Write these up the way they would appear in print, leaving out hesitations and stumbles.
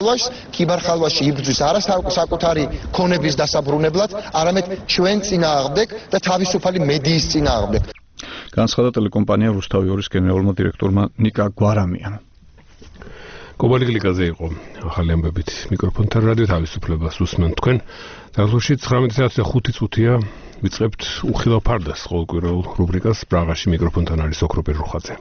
ქიბარხალვაში იბრძვის არა საკუთარი ქონების დასაბრუნებლად, არამედ ჩვენ წინააღმდეგ და თავისუფალი მედიის წინააღმდეგ. განცხადა ტელეკომპანია რუსთავი 2-ის გენერალურმა დირექტორმა ნიკა გვარამიანმა. კობალი გლიკაზე იყო ახალი ამბებით მიკროფონთან რადიო თავისუფლებას უსმენთ თქვენ. დაგლოში 19:05 წუთია ვიწყებთ უხილავ ფარდას ყოველკვირეულ რუბრიკას პრაღაში მიკროფონთან არის ოქროპერ რუხაძე.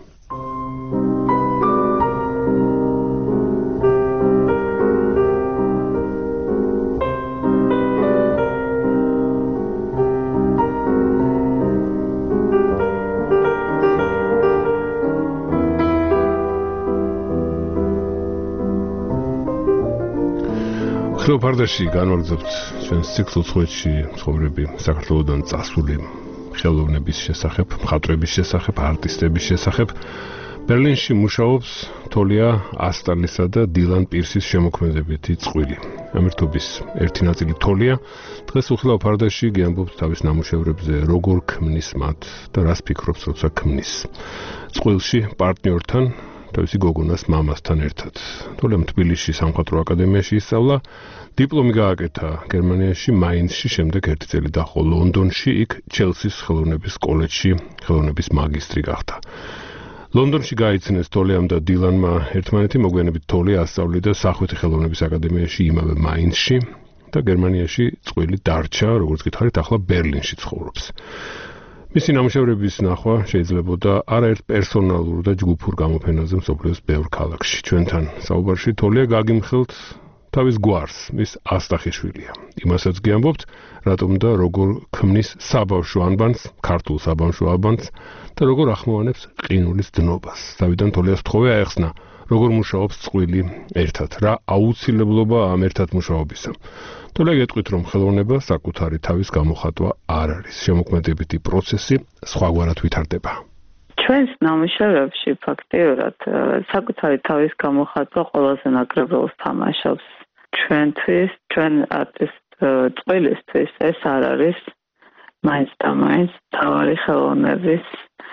ფარდაში განვაგრძობთ ჩვენს ციკლს უცხოეთში ცხოვრები საქართველოსდან წასული ხელოვნების შესახებ, მხატვრების შესახებ, არტისტების შესახებ. ბერლინში მუშაობს თოლია ასტალისა და დილან პირსის შემოქმედებითი წყვილი. ამერთობის ერთი ნაწილი თოლია დღეს უხილავ ფარდაში გიამბობს თავის ნამუშევრებზე, როგორ ქმნის მათ და რას ფიქრობს, როცა ქმნის. წყვილში პარტნიორთან თავისი გოგონას მამასთან ერთად. თოლემ თბილისში სამხატვრო აკადემიაში ისწავლა, დიპლომი გააკეთა გერმანიაში, მაინცში, შემდეგ ერთი წელი დაჰყო ლონდონში, იქ ჩელსის ხელოვნების კოლეჯში ხელოვნების მაგისტრი გახდა. ლონდონში გაიცნეს თოლიამ და დილანმა ერთმანეთი, მოგვიანებით თოლია ასწავლიდა სახვითი ხელოვნების აკადემიაში, იმავე მაინცში და გერმანიაში წყვილი დარჩა, როგორც გითხარით, ახლა ბერლინში ცხოვრობს. მისი ნამუშევრების ნახვა შეიძლებოდა არაერთ პერსონალურ და ჯგუფურ გამოფენაზე მსოფლიოს ბევრ ქალაქში. ჩვენთან საუბარში თოლია გაგიმხელთ თავის გვარს, მის ასტახიშვილია. იმასაც გიამბობთ, რატომ და როგორ ქმნის საბავშვო ანბანს, ქართულ საბავშვო ანბანს და როგორ ახმოვანებს ყინულის დნობას. თავიდან თოლიას თხოვე აეხსნა, როგორ მუშაობს წყვილი ერთად, რა აუცილებლობა ამ ერთად მუშაობისა. თოლია გეტყვით, რომ ხელოვნება საკუთარი თავის გამოხატვა არ არის. შემოქმედებითი პროცესი სხვაგვარად ვითარდება. ჩვენს ნამუშევრებში ფაქტიურად საკუთარი თავის გამოხატვა ყველაზე ნაკლებ როლს თამაშობს. ჩვენთვის, ჩვენ არტისტ წყვილისთვის ეს არ არის მაინც და მაინც თავარი ხელოვნების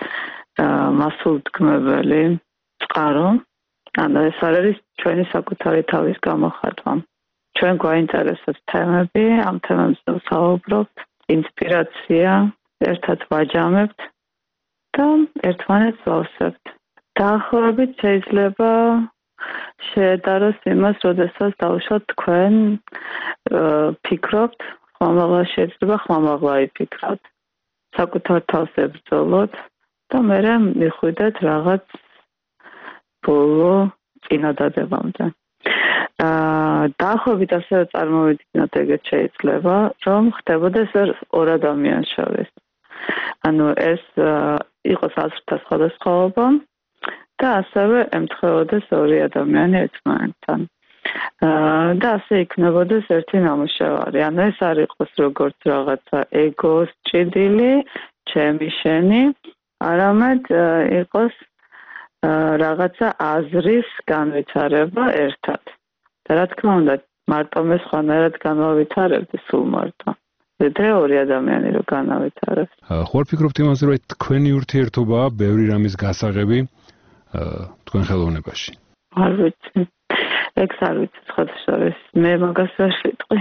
მასულთქმებელი წყარო. ანუ ეს არ არის ჩვენი საკუთარი თავის გამოხატვა. ჩვენ გვაინტერესებს თემები, ამ თემებზე ვსაუბრობთ, ინსპირაცია, ერთად ვაჯამებთ და ერთმანეთს ვავსებთ. დაახლოებით შეიძლება შეედაროს იმას, როდესაც დავუშვათ თქვენ ფიქრობთ, ხმამაღლა შეიძლება ხმამაღლა იფიქროთ, საკუთარ თავს ებრძოლოთ და მერე მიხვიდეთ რაღაც ბოლო წინადადებამდე. დაახლოებით ასევე წარმოვიდგინოთ, ეგეთ შეიძლება, რომ ხდებოდეს ორ ადამიანს შორის. ანუ ეს იყოს აზრთა სხვადასხვაობა და ასევე ემთხვეოდეს ორი ადამიანი ერთმანეთთან. და ასე იქნებოდეს ერთი ნამუშევარი. ანუ ეს არ იყოს როგორც რაღაცა ეგოს ჭიდილი, ჩემი შენი, არამედ იყოს რაღაცა აზრის განვითარება ერთად. და რა თქმა უნდა, მარტო მე სხვანაირად განავითარებდი სულ მარტო. ვიდრე ორი ადამიანი რო განავითარებს. ხო არ ფიქრობთ იმაზე, რომ თქვენი ურთიერთობაა ბევრი რამის გასაღები თქვენ ხელოვნებაში? არ ვიცი. ეგ არ ვიცი სხვადასხვა. მე მაგას ვერ ვიტყვი.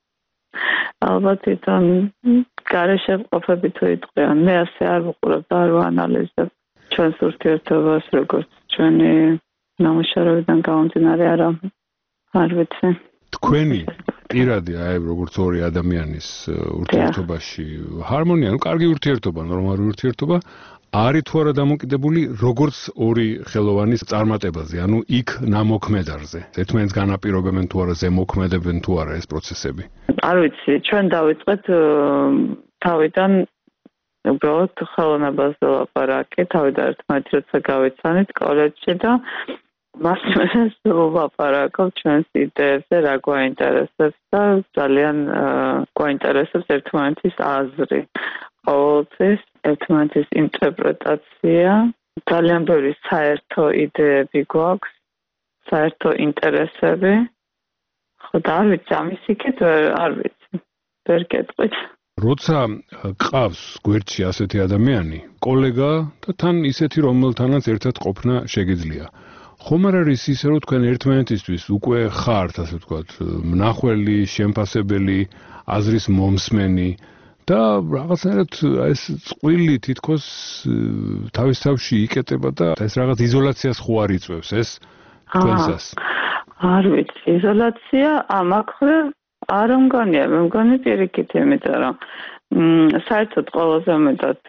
ალბათ თან გარეშე ყოფები თუ იტყვიან. მე ასე არ ვუყურებ და არ ვანალიზებ ჩვენს ურთიერთობას, როგორც ჩვენი ნამუშევრებიდან გამომდინარე არა. არ ვიცი. თქვენი პირადი აი როგორც ორი ადამიანის ურთიერთობაში ჰარმონია, ну კარგი ურთიერთობა, ნორმალური ურთიერთობა არის თუ არა დამოკიდებული როგორც ორი ხელოვანის წარმატებაზე, ანუ იქ ნამოქმედარზე. ერთმანეთს განაპირობებენ თუ არა, ზემოქმედებენ თუ არა ეს პროცესები. არ ვიცი, ჩვენ დავიწყეთ თავიდან უბრალოდ ხელოვნებაზე ლაპარაკი, თავიდან ერთმანეთი როცა გავიცანით კოლეჯში და მას მერე ვაპარაკობ ჩვენს იდეებზე, რა გვაინტერესებს და ძალიან გვაინტერესებს ერთმანეთის აზრი. ყოველთვის ერთმანეთის ინტერპრეტაცია, ძალიან ბევრი საერთო იდეები გვაქვს, საერთო ინტერესები. ხო და არ ვიცი, ამის იქით არ ვიცი, ვერ გეტყვით. როცა ყავს გვერდში ასეთი ადამიანი, კოლეგა და თან ისეთი, რომელთანაც ერთად ყოფნა შეგიძლია. ხომ არ არის ისე რომ თქვენ ერთმანეთისთვის უკვე ხართ ასე ვთქვათ მნახველი, შემფასებელი, აზრის მომსმენი და რაღაცნაირად ეს წყვილი თითქოს თავის თავში იკეტება და ეს რაღაც იზოლაციას ხო არ იწვევს ეს თქვენსას? არ ვიცი, იზოლაცია ამახრე არ მგონია, მე მგონი პირიქით, იმიტომ რომ საერთოდ ყველაზე მეტად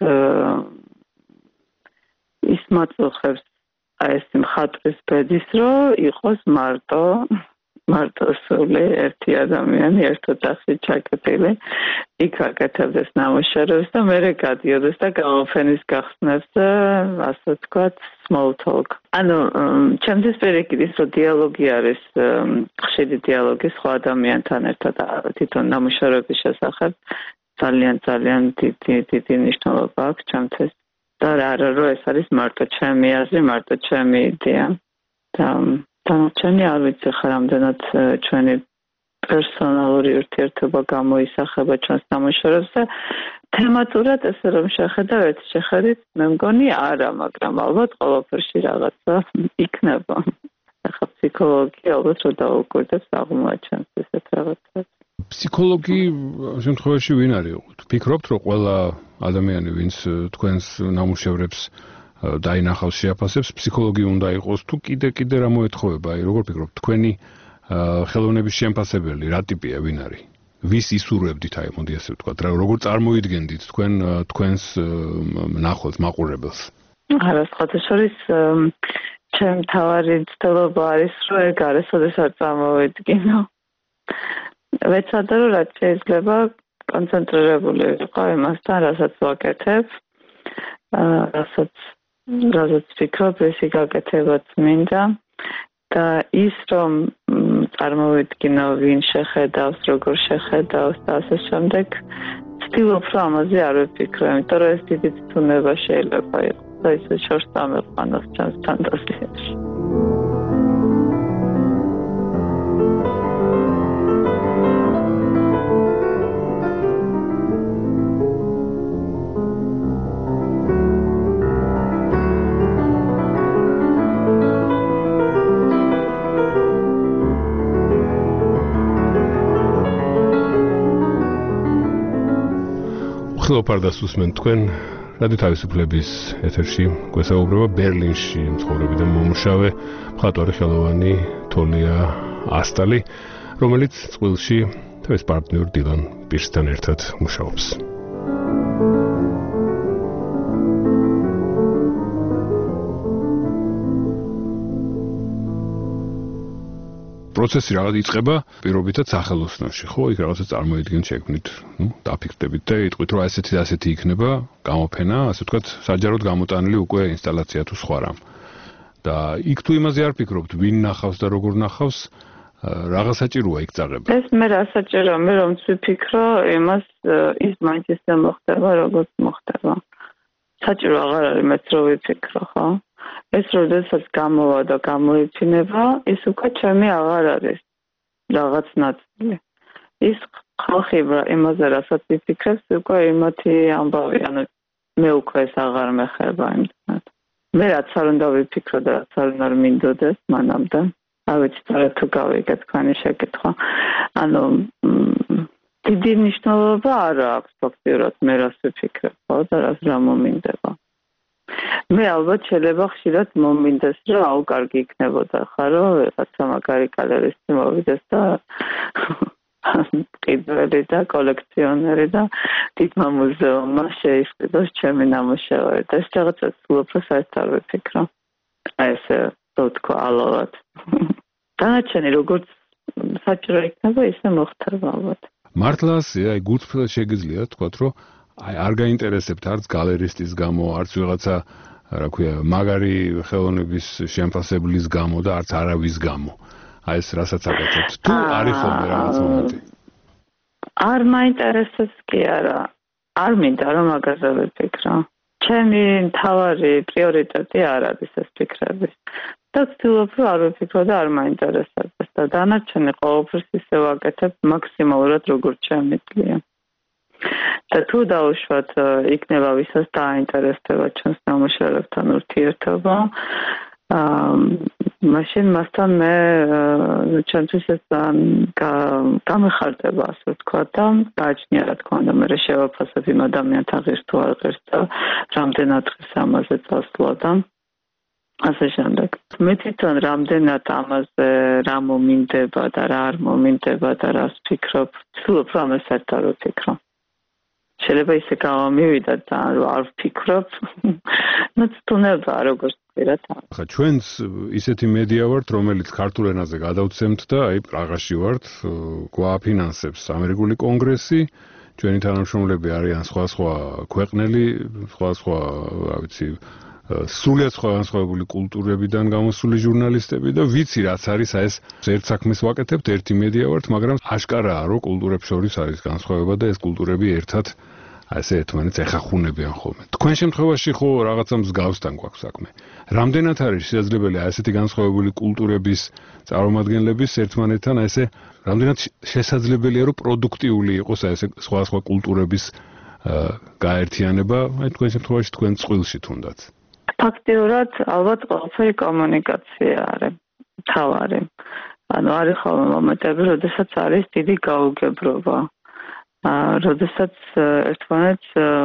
ის მაწუხებს ეს მხატვრის ბედის, რომ იყოს მარტო სული ერთი ადამიანი ერთ ოთახში ჩაკეტილი, იქ აკეთებდეს ნამუშევრებს და მერე გადიოდეს და გამოფენის გახსნას და ასე ვთქვათ small talk. ანუ ჩემთვის პირიქით ის რომ დიალოგი არის ხშირი დიალოგი სხვა ადამიანთან ერთად თვითონ ნამუშევრების შესახებ ძალიან დიდი მნიშვნელობა აქვს ჩემთვის. და არა რომ ეს არის მარტო ჩემი აზრი, მარტო ჩემი იდეა. დანარჩენი არ ვიცი ხარ რამდენად ჩვენი პერსონალური ურთიერთობა გამოისახება ჩვენს ნამუშევრებს და თემატურად ესე რომ შეხედავთ, შეხედით, მე მგონი არა, მაგრამ ალბათ ყველაფერში რაღაცა იქნება. ახლა ფსიქოლოგი ალბათ რომ დაუკვირდებს აღმოაჩენს ესეთ რაღაცას. ფსიქოლოგი შემთხვევაში ვინ არის? ვფიქრობთ რომ ყველა ადამიანი ვინც თქვენს ნამუშევრებს დაინახავს შეაფასებს ფსიქოლოგი უნდა იყოს თუ კიდე რა მოეთხოვება? აი როგორ ფიქრობთ თქვენი ხელოვნების შემფასებელი რა ტიპია, ვინ არის? ვის ისურვებდით აი მოდი ასე ვთქვათ, როგორ წარმოიდგენდით თქვენს ნახველს, მაყურებელს? არა, სხვადასხვის ჩემ თავარი ცდილობა არის რომ ეგ არის, ოდესაც წარმოვიდგინო. ვეცადე რომ რაც შეიძლება კონცენტრირებული ვიყო იმასთან, რასაც ვაკეთებ, რასაც ვფიქრობ, ისი გაკეთებაც მინდა და ის რომ წარმოვიდგინო ვინ შეხედავს, როგორ შეხედავს და ასე შემდეგ, ვცდილობ რომ ამაზე არ ვფიქრო, იმიტომ რომ ეს დიდი ცუნება შეიძლება იყოს და ისე შორს წამეყვანოს ჩემს ფანტაზიაში. ლოპარდას უსმენთ თქვენ რადიო თავისუფლების ეთერში გვესაუბრება ბერლინში მცხოვრები და მომუშავე მხატვარი ხელოვანი თოლია ასტალი, რომელიც წყვილში თავის პარტნიორ დილან პირსთან ერთად მუშაობს. პროცესი რაღაც იწყება პირობითად სახელოსნოში, ხო? იქ რაღაცა წარმოიდგენთ, შექმნით, დაფიქრდებით და იტყვით, რომ ასეთი იქნება გამოფენა, ასე ვთქვათ, საჯაროდ გამოტანილი უკვე ინსტალაცია თუ სხვა რამ. და იქ თუ იმაზე არ ფიქრობთ, ვინ ნახავს და როგორ ნახავს, რაღაც საჭიროა იქ წაღება. ეს მე რა საჭიროა, მე რომ ვფიქრო, იმას ის მაინც ისე მოხდება, როგორც მოხდება. საჭირო აღარ არის მეც რომ ვიფიქრო, ხო? ეს როდესაც გამოვა და გამოიფინება, ის უკვე ჩემი აღარ არის რაღაც ნაწილი. ის ხალხი იმაზე რასაც იფიქრებს, უკვე იმათი ამბავი, ანუ მე უკვე ეს აღარ მეხება იმდანად. მე რაც არ უნდა ვიფიქრო და რაც არ უნდა მინდოდეს მანამდე. არ ვიცი თუ გავიგე თქვენი შეკითხვა. ანუ დიდი მნიშვნელობა არ აქვს ფაქტიურად მე რას ვიფიქრებ, ხო და რა მომინდება. მე ალბათ შეიძლება ხშირად მომინდეს რომ აუ კარგი იქნებოდა ხა რომ რაღაცა მაგარი კალერისტი მოვიდეს და ყიდველი და კოლექციონერი და დიდმა მუზეუმმა შეისყიდოს ჩემი ნამუშევარი და ეს რაღაცა უფრო საერთოდ არ ვიფიქრო. აი ესე თქო ალავად. დანარჩენი როგორც საჭირო იქნება ისე მოხდება ალბათ. მართლა აი გულწრფელად შეგიძლია თქვათ რომ აი არ გაინტერესებთ არც გალერისტის გამო, არც ვიღაცა რა ქვია, მაგარი ხელოვნების შემფასებლის გამო და არც არავის გამო. აი ეს რასაც აკეთებთ. თუ არის ხოლმე რაღაც მომენტი. არ მაინტერესებს კი არა. არ მინდა რომ მაგაზე ვიფიქრო. ჩემი მთავარი პრიორიტეტი არ არის ეს ფიქრები. და ვცდილობ რომ არ ვიფიქრო და არ მაინტერესებს და დანარჩენი ყოველთვის ისე ვაკეთებ მაქსიმალურად როგორც შემიძლია. და თუ დავუშვათ იქნება ვისაც დაინტერესდება ჩვენს ნამუშევრებთან ურთიერთობა მაშინ მასთან მე ჩემთვის ეს გამეხარდება, ასე ვთქვა და გააჩნია რა თქმა უნდა, მე შევაფასებ იმ ადამიანთა ღირს თუ არ ღირს და რამდენად ღირს ამაზე წასვლა და ასე შემდეგ. მე თვითონ რამდენად ამაზე რა მომინდება და რა არ მომინდება და რას ვფიქრობ, ვცდილობ რომ ამას საერთოდ არ ვფიქრო. შეიძლება ისე გამომივიდა და არ ვფიქრობ. ნუ თუნებაა როგორც ვფიქრობ. ხა ჩვენც ისეთი მედია ვართ, რომელიც ქართულ ენაზე გადავცემთ და აი პრაღაში ვართ, გვააფინანსებს ამერიკული კონგრესი, ჩვენი თანამშრომლები არიან სხვა ქვეყნელი, სხვა, რა ვიცი, სრულიად სხვადასხვაებული კულტურებიდან გამოსული ჟურნალისტები და ვიცი რაც არის ეს ერთ საქმეს ვაკეთებთ, ერთი მედია ვართ, მაგრამ აშკარაა რომ კულტურებს შორის არის განსხვავება და ეს კულტურები ერთად ასე ერთმანეთს ეხახუნებიან ხოლმე. თქვენ შემთხვევაში ხო რაღაცა მსგავსთან გვაქვს საქმე. რამდენად არის შესაძლებელი ასეთი განსხვავებული კულტურების წარმომადგენლების ერთმანეთთან ესე რამდენად შესაძლებელია რომ პროდუქტიული იყოს ესე სხვა კულტურების გაერთიანება, აი თქვენ შემთხვევაში თქვენ წყვილში თუნდაც. ფაქტიურად ალბათ ყველაფერი კომუნიკაცია არის თავარი. ანუ არის ხოლმე მომენტები, როდესაც არის დიდი გაუგებრობა. როდესაც ერთმანეთს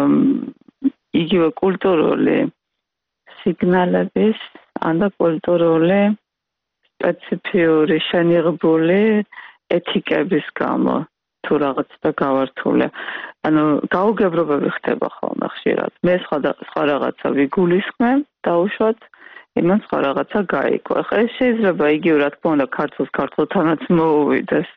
იგივე კულტურული სიგნალების და კულტურული სპეციფიური შენიღბული ეთიკების გამო თუ რაღაც და გავართული. ანუ გაუგებრობები ხდება ხოლმე ხშირად. მე სხვა რაღაცა ვიგულისხმებ, დაუშვათ, იმან სხვა რაღაცა გაიგო. ხა ეს შეიძლება იგივე რა თქმა უნდა ქართულთანაც მოუვიდეს.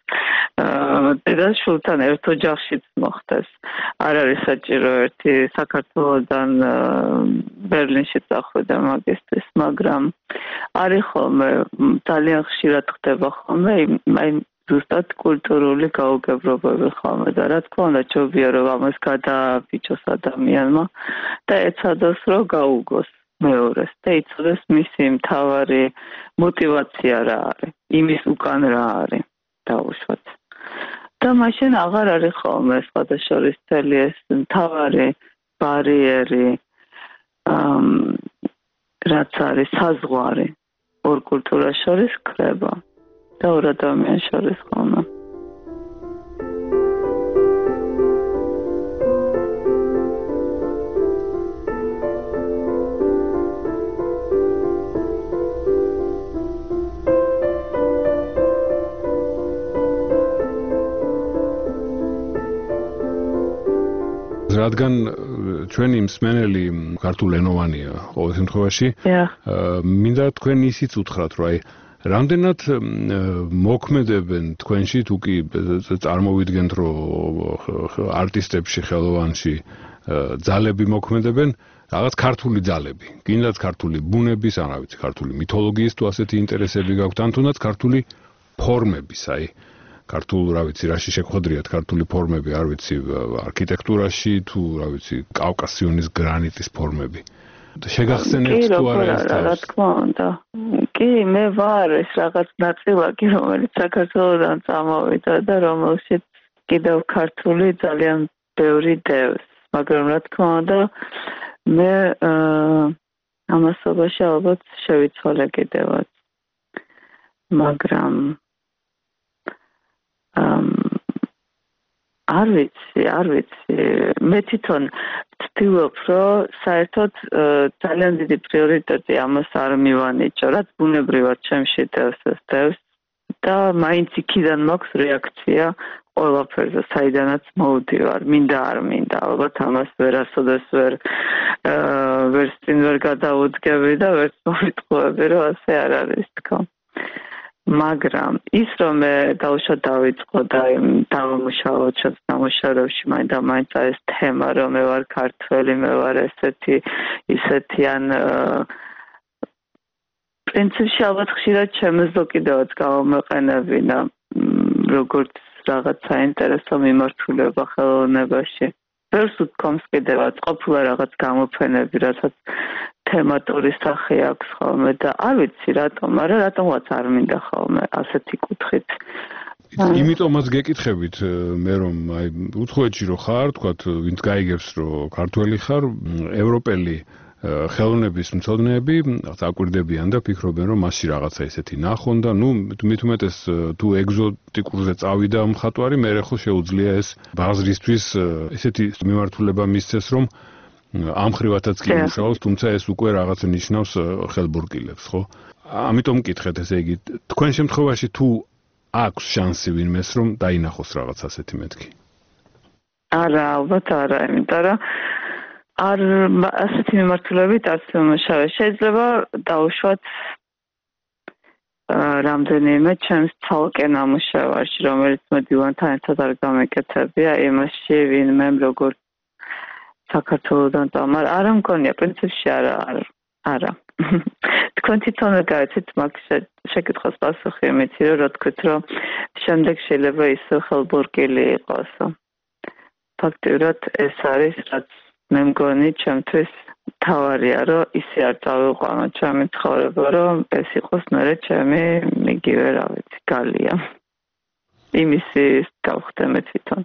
და შულთან ერთ ოჯახშიც მოხდეს. არ არის საჭირო ერთი საქართველოდან ბერლინში წახვიდა მაგისტრის, მაგრამ არის ხოლმე ძალიან ხშირად ხდება ხოლმე აი ზუსტად კულტურული გაუგებრობები ხოლმე და რა თქმა უნდა ჯობია რომ ამას გადააბიჭოს ადამიანმა და ეცადოს რომ გაუგოს მეორეს და იცოდეს მისი მთავარი мотиваცია რა არის, იმის უკან რა არის დაუშვათ. და მაშინ აღარ არის ხოლმე სხვადასხვა წელი ეს მთავარი ბარიერი რაც არის საზღვარი ორ კულტურას შორის ქრება. და ორ ადამიანს შორის ხოლმე. რადგან ჩვენი მსმენელი ქართულენოვანია ყოველ შემთხვევაში, მინდა თქვენ ისიც უთხრათ, რომ აი რამდენად მოქმედებენ თქვენში თუ კი წარმოვიდგენთ რომ არტისტებში ხელოვანში ძალები მოქმედებენ რაღაც ქართული ძალები გინდათ ქართული ბუნების ან რა ვიცი ქართული მითოლოგიის თუ ასეთი ინტერესები გაქვთ ან თუნდაც ქართული ფორმების აი ქართულ რა ვიცი რაში შეგხვედრიათ ქართული ფორმები არ ვიცი არქიტექტურაში თუ რა ვიცი კავკასიონის გრანიტის ფორმები შეგახსენებთ თუ არა ეს თავს? რა თქმა უნდა. კი, მე ვარ ეს რაღაც ნაწილაკი, რომელიც საქართველოდან წამოვიდა და რომელშიც კიდევ ქართული ძალიან ბევრი დევს. მაგრამ რა თქმა უნდა, მე ამასობაში ალბათ შევიცვალე კიდევაც. მაგრამ არ ვიცი, მე თვითონ ვთქვი, რომ საერთოდ ძალიან დიდი პრიორიტეტი ამას არ მივანიჭო, რაც ბუნებრივად ჩემში დევს და მაინც იქიდან მაქვს რეაქცია ყველაფერზე, საიდანაც მოვდივარ, მინდა არ მინდა, ალბათ ამას ვერასოდეს ვერ წინ ვერ გადაუდგები და ვერც მოვიტყუები, რომ ასე არ არის თქო. მაგრამ ის რომ მე დავუშვათ დავიწყო და დავამუშავო ჩემს ნამუშევრებში მაინც ეს თემა რომ მე ვარ ქართველი, მე ვარ ისეთი ან პრინციპში ალბათ ხშირად ჩემზე კიდევაც გავამეყენებინა როგორც რაღაც საინტერესო მიმართულება ხელოვნებაში. ვერც უთქვამს კიდევაც ყოფილა რაღაც გამოფენები, რასაც თემატური სახე აქვს ხოლმე და არ ვიცი რატომ, მაგრამ რატომღაც არ მინდა ხოლმე ასეთი კუთხით. იმიტომაც გეკითხებით მე რომ აი უცხოეთში რო ხარ, თქვათ, ვინც გაიგებს რომ ქართველი ხარ, ევროპელი ხელოვნების მცოდნეები დაკვირდებიან და ფიქრობენ, რომ მასში რაღაცა ისეთი ნახონ და მით უმეტეს თუ ეგზოტიკურზე წავიდა მხატვარი, მერე ხო შეუძლია ეს ბაზრისთვის ესეთი მიმართულება მისცეს, რომ ამ ხრივათაც კი მუშაობს, თუმცა ეს უკვე რაღაც ნიშნავს ხელბურკილებს, ხო? ამიტომ მკითხეთ, ესე იგი, თქვენ შემთხვევაში თუ აქვს შანსი ვინმეს, რომ დაინახოს რაღაც ასეთი მეთქი? არა, ალბათ არა, იმიტომ რომ არ ასეთი მიმართულებით არც მომშავე. შეიძლება დავუშვათ რამდენიმე ჩემს ცალკე ნამუშევარში, რომელიც მოდივანთან ერთად არ გამეკეთებია, იმაში ვინმემ როგორ საქართველოდან წამარ, არა მგონია, პრინციპში არა. თქვენ თვითონ გაიცით მაგ შეკითხვას პასუხი იმითი, რომ რა თქვით, რომ შემდეგ შეიძლება ისე ხელბურკილი იყოს. ფაქტიურად ეს არის, რაც მე მგონი ჩემთვის თავარია, რომ ისე არ წავიყვანო ჩემი ცხოვრება, რომ ეს იყოს მერე ჩემი იგივე, რა ვიცი, გალია. იმისი გავხდე მე თვითონ.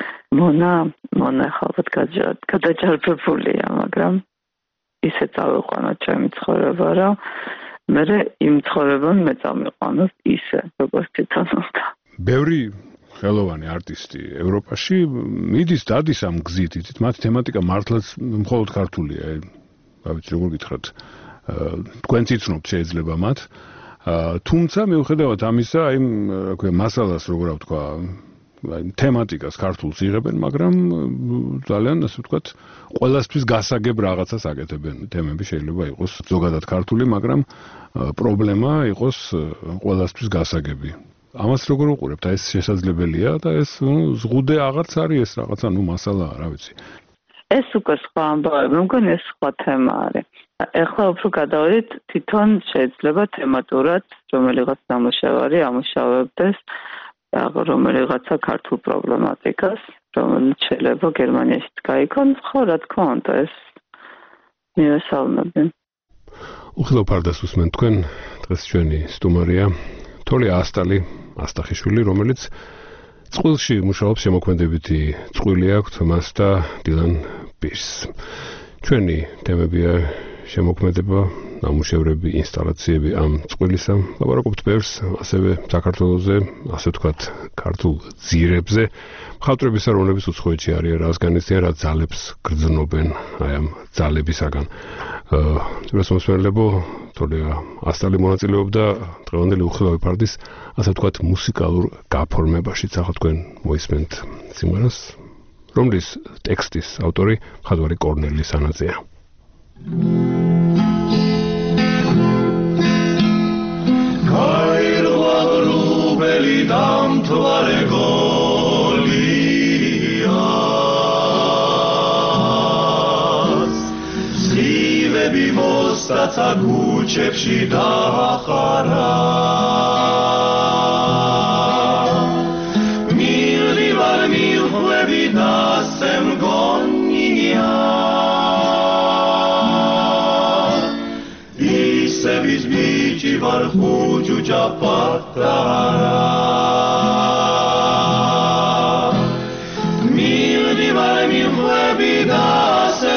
მონა ხალხად გადაჯარბებულია, მაგრამ ისე წავიყვანო ჩემი ცხოვრება, რომ მერე იმ ცხოვრებამ მე წამიყვანოს ისე, როგორც თვითონ უნდა. ბევრი ხელოვანი არტისტი ევროპაში დადის ამ გზით, იცით, მათი თემატიკა მართლაც მხოლოდ ქართულია, რა ვიცი, როგორ გითხრათ, თქვენც იცნობთ შეიძლება მათ, თუმცა მიუხედავად ამისა, აი, რა ქვია, მასალას როგორ ვთქვა, თემატიკას ქართულს იღებენ, მაგრამ ძალიან, ასე ვთქვათ, ყველასთვის გასაგებ რაღაცას აკეთებენ. თემები შეიძლება იყოს ზოგადად ქართული, მაგრამ პრობლემა იყოს ყველასთვის გასაგები. ამას როგორ უყურებთ? ეს შესაძლებელია და ეს ზღუდე აღარც არის ეს რაღაცა, მასალაა, რა ვიცი. ეს უკვე სხვა ამბავი, მე მგონი ეს სხვა თემა არის. ეხლა უფრო გადავიდეთ, თვითონ შეიძლება თემატურად რომელიღაც ნამუშევარი ამუშავებდეს რომელიღაცა ქართულ პრობლემატიკას, რომელიც შეიძლება გერმანიაში გაიქონს, ხო, რა თქმა უნდა, ეს მივესალმები. უხილავ ფარდას უსმენთ თქვენ, დღეს ჩვენი სტუმარია თოლია ასტახიშვილი, რომელიც წყვილში მუშაობს, შემოქმედებითი წყვილი აქვს მას და დილან პირს. ჩვენი თემებია შემოქმედება, ნამუშევრები, ინსტალაციები ამ წყვილისა. ლაპარაკობთ ბევრს, ასევე საქართველოზე, ასე ვთქვათ, ქართულ ძირებზე. მხატვრების აროვნების უცხოეთში არიან, რას განიცდიან, რა ძალებს გრძნობენ აი ამ ძალებისაგან. ძვირას მოსმენელებო, თოლია ასტალი მონაწილეობდა დღევანდელი უხილავი ფარდის, ასე ვთქვათ, მუსიკალურ გაფორმებაშიც. ახლა თქვენ მოისმენთ სიმღერას, რომლის ტექსტის ავტორი მხატვარი კორნელი სანაძეა. Kairlagrubeli damtvare Golias Zrivები მოსტაცა ქუჩებში დაახარა მილივარ მილხვები დასე მგონია ისევის ბიჭი ვარ ხუჭუჭა პატარა მილივარ მილხვები დასე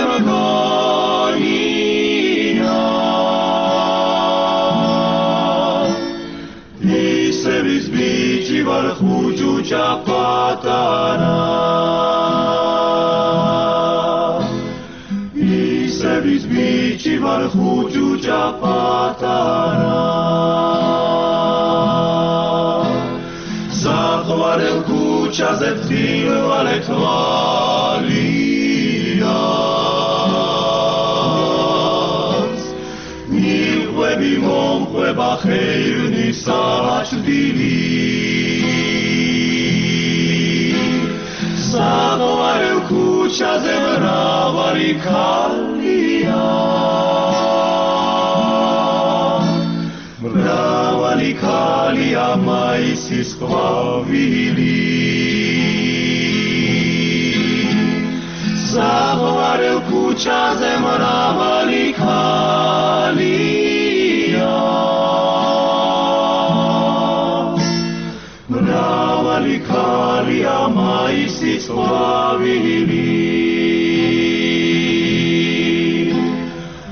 მგონია ისევის ბიჭი ვარ ხუჭუჭა პატარა ისევის ბიჭი ვარ ხუჭუჭა პატარა საყვარელ ქუჩაზე წილვალე თვალიას მილხვები მომხვება ხეირნი საჭდილი საყვარელ ქუჩაზე მრავალი ქალია მრავალი ქალია მაისის ყვავილი საყვარელ ქუჩაზე მრავალი ქალია მრავალი ქალია მაისის ყვავილი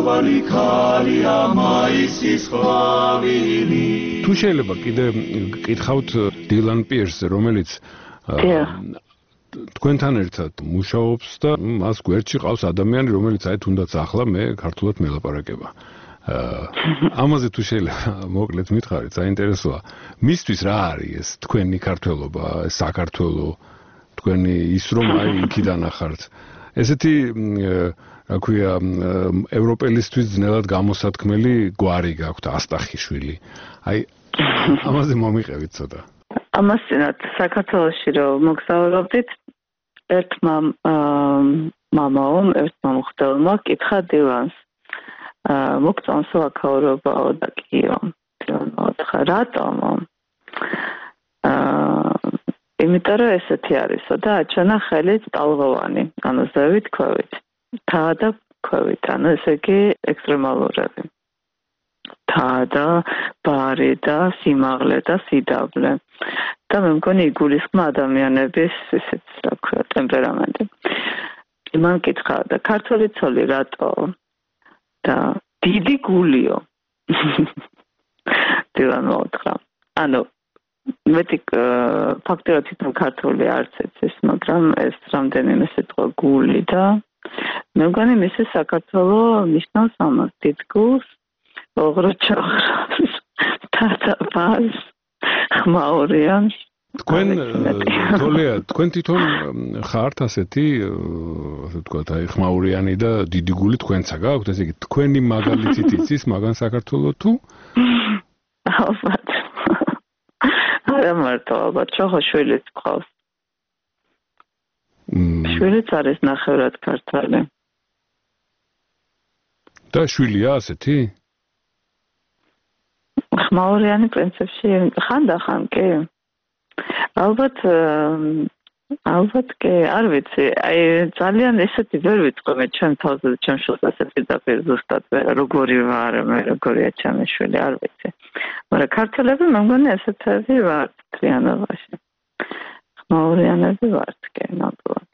მრავალი ქალია მაისის ყვავილი. თუ შეიძლება კიდე გკითხავთ დილან პირსზე, რომელიც თქვენთან ერთად მუშაობს და მას გვერდში ყავს ადამიანი, რომელიც აი თუნდაც ახლა მე ქართულად მელაპარაკება. ამაზე თუ შეიძლება მოკლედ მითხარით, საინტერესოა. მისთვის რა არის ეს თქვენი ქართველობა, საქართველო, თქვენი ის რომ აი იქიდან ახართ. ესეთი რა ქვია ევროპელისთვის ძნელად გამოსათქმელი გვარი გაქვთ ასტახიშვილი. აი ამაზე მომიყევით ცოტა. ამასთანავე საქართველოში რომ მოგზაურობდით ერთმა მამაომ, ერთმა მღვდელმა კითხა დილანს. მოგწონსო აქაურობაო და კიო. თხა რატომო? იმიტომ რომ ესეთი არისო და აჩვენა ხელით ტალღოვანი, ანუ ზევით ქვევით. თა და ქვევით, ანუ ესე იგი ექსტრემალურები. თა და ბარი და სიმაღლე და სიდავლე. და მე მგონი იგულისხმა ადამიანების ესეც რა ქვია ტემპერამენტი. მან კითხა და ქართული ცოლი რატო? და დიდი გულიო. დილან მოთხრა. ანუ მეტი ფაქტია თვითონ ქართული არც ეცეს, მაგრამ ეს რამდენიმე სიტყვა გული და მე მგონი მისი საქართველოს ნიშნავს ამას დიდ გულს, ოღროჩოღრას, თათაფას, ხმაურიანს. თქვენ თოლია, თქვენ თვითონ ხართ ასეთი, ასე ვთქვათ, აი ხმაურიანი და დიდი გული თქვენცა გაქვთ, ესე იგი თქვენი მაგალითით იცის მაგან საქართველოს თუ? ალბათ. არა მარტო, ალბათ, შოხო შვილიც ყავს. შვილიც არის ნახევრად ქართველი. და შვილია ასეთი? ხმაურიანი პრინციპში ხანდახან კი. ალბათ კი, არ ვიცი. აი ძალიან ესეთი ვერ ვიტყვი მე ჩემ თავზე, ჩემ შვილს ასეთი დაპირ ზუსტად როგორი ვარ, მე როგორია ჩემი შვილი, არ ვიცი. მაგრამ ქართველები მე მგონი ესეთები ვართ თლიანობაში. ხმაურიანები ვართ კი, ნამდვილად.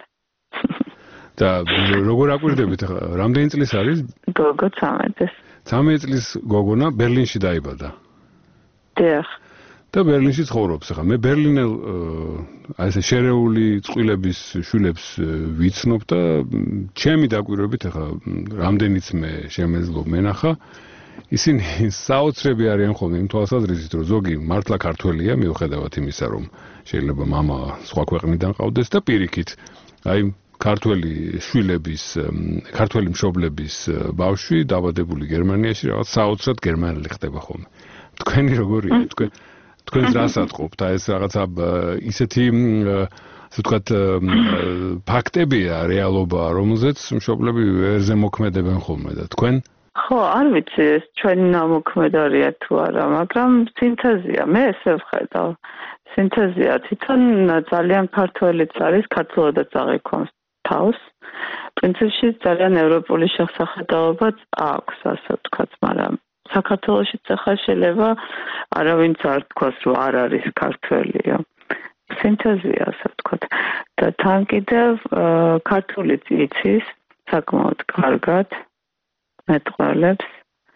და როგორ აკვირდებით ახლა, რამდენი წლის არის? გოგო 13. 13 წლის გოგონა ბერლინში დაიბადა. დიახ. და ბერლინში ცხოვრობს ახლა. მე ბერლინელ აი ესე შერეული წყვილების შვილებს ვიცნობ და ჩემი დაკვირვებით ახლა რამდენიც მე შემეძლო მენახა, ისინი საოცრები არიან ხოლმე იმ თვალსაზრისით, რომ ზოგი მართლა ქართველია, მიუხედავად იმისა, რომ შეიძლება მამა სხვა ქვეყნიდან ყავდეს და პირიქით აი ქართველი შვილების, ქართველი მშობლების ბავშვი დაბადებული გერმანიაში რაღაც საოცრად გერმანელი ხდება ხოლმე. თქვენი როგორია? თქვენ რას ატყობთ? ეს რაღაცა ისეთი ასე ვთქვათ ფაქტებია, რეალობაა, რომელზეც მშობლები ვერზე მოქმედებენ ხოლმე და თქვენ? ხო, არ ვიცი ეს ჩვენი ნამოქმედარია თუ არა, მაგრამ სინთეზია, მე ესე ვხედავ. სინთეზია, თვითონ ძალიან ქართველიც არის, ქართულადაც აღიქვამს თავს. პრინციპში ძალიან ევროპული შესახედაობაც აქვს, ასე ვთქვათ, მაგრამ საქართველოშიც ახლა შეიძლება არავინც არ თქვას, რომ არ არის ქართველიო. სინთეზია, ასე ვთქვათ. და თან კიდევ ქართულიც იცის საკმაოდ კარგად მეტყველებს.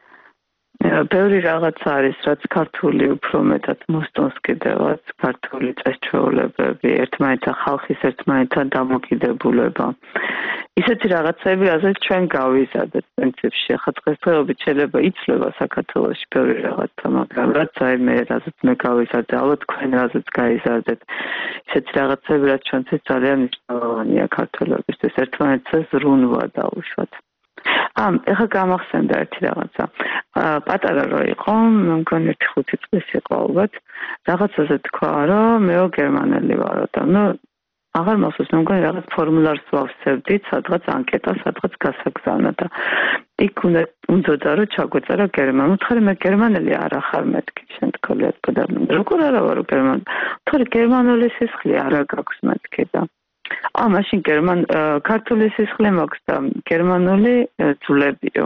ბევრი რაღაც არის, რაც ქართული უფრო მეტად მოსწონს კიდევაც, ქართული წესჩვეულებები, ერთმანეთთან ხალხის ერთმანეთთან დამოკიდებულება. ისეთი რაღაცები, რასაც ჩვენ გავიზარდეთ პრინციპში. ახლა დღესდღეობით შეიძლება იცვლება საქართველოში ბევრი რაღაცა, მაგრამ რაც აი მე რასაც მე გავიზარდე, ალბათ თქვენ რასაც გაიზარდეთ. ისეთი რაღაცები, რაც ჩვენთვის ძალიან მნიშვნელოვანია ქართველებისთვის, ერთმანეთს ზრუნვა დაუშვათ. ეხლა გამახსენდა ერთი რაღაცა. პატარა რო იყო, მე მგონი 5 წლის იყო ალბათ. რაღაცაზე თქვა, რომ მეო გერმანელი ვარო და ნუ აღარ მახსოვს, მე მგონი რაღაც ფორმულარს ვავსებდით, სადღაც ანკეტა, სადღაც გასაგზავნა და იქ უნდა რომ ჩაგვეწერა გერმანულად. ხარ მე გერმანელი არა ხარ მეთქი, შენ თქოლიათ და როგორ არა ვარო გერმანელი. თორე გერმანული სისხლი არა გაქვს მეთქი და მაშინ ქართული სისხლი მაქვს და გერმანული ძვლებიო.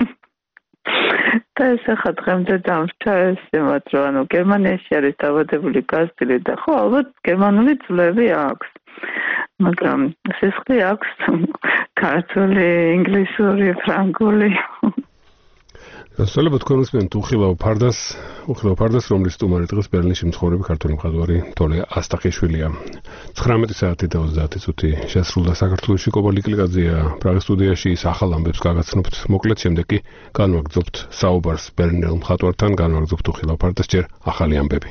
და ეს ახლა დღემდე დამრჩა ეს იმათ, რომ ანუ გერმანიაში არის დაბადებული გაზრდილი და ხო, ალბათ გერმანული ძვლები აქვს. მაგრამ სისხლი აქვს ქართული, ინგლისური, ფრანგული. ასწავლება თქვენ უსმენთ უხილავ ფარდას, რომლის სტუმარი დღეს ბერლინში მცხოვრები ქართველი მხატვარი თოლია ასტახიშვილია. 19 საათი და 30 წუთი შესრულდა საქართველოში კობა ლიკლიკაძეა პრაღის სტუდიაში ის ახალ ამბებს გაგაცნობთ. მოკლედ შემდეგ კი განვაგრძობთ საუბარს ბერლინელ მხატვართან, განვაგრძობთ უხილავ ფარდას ჯერ ახალი ამბები.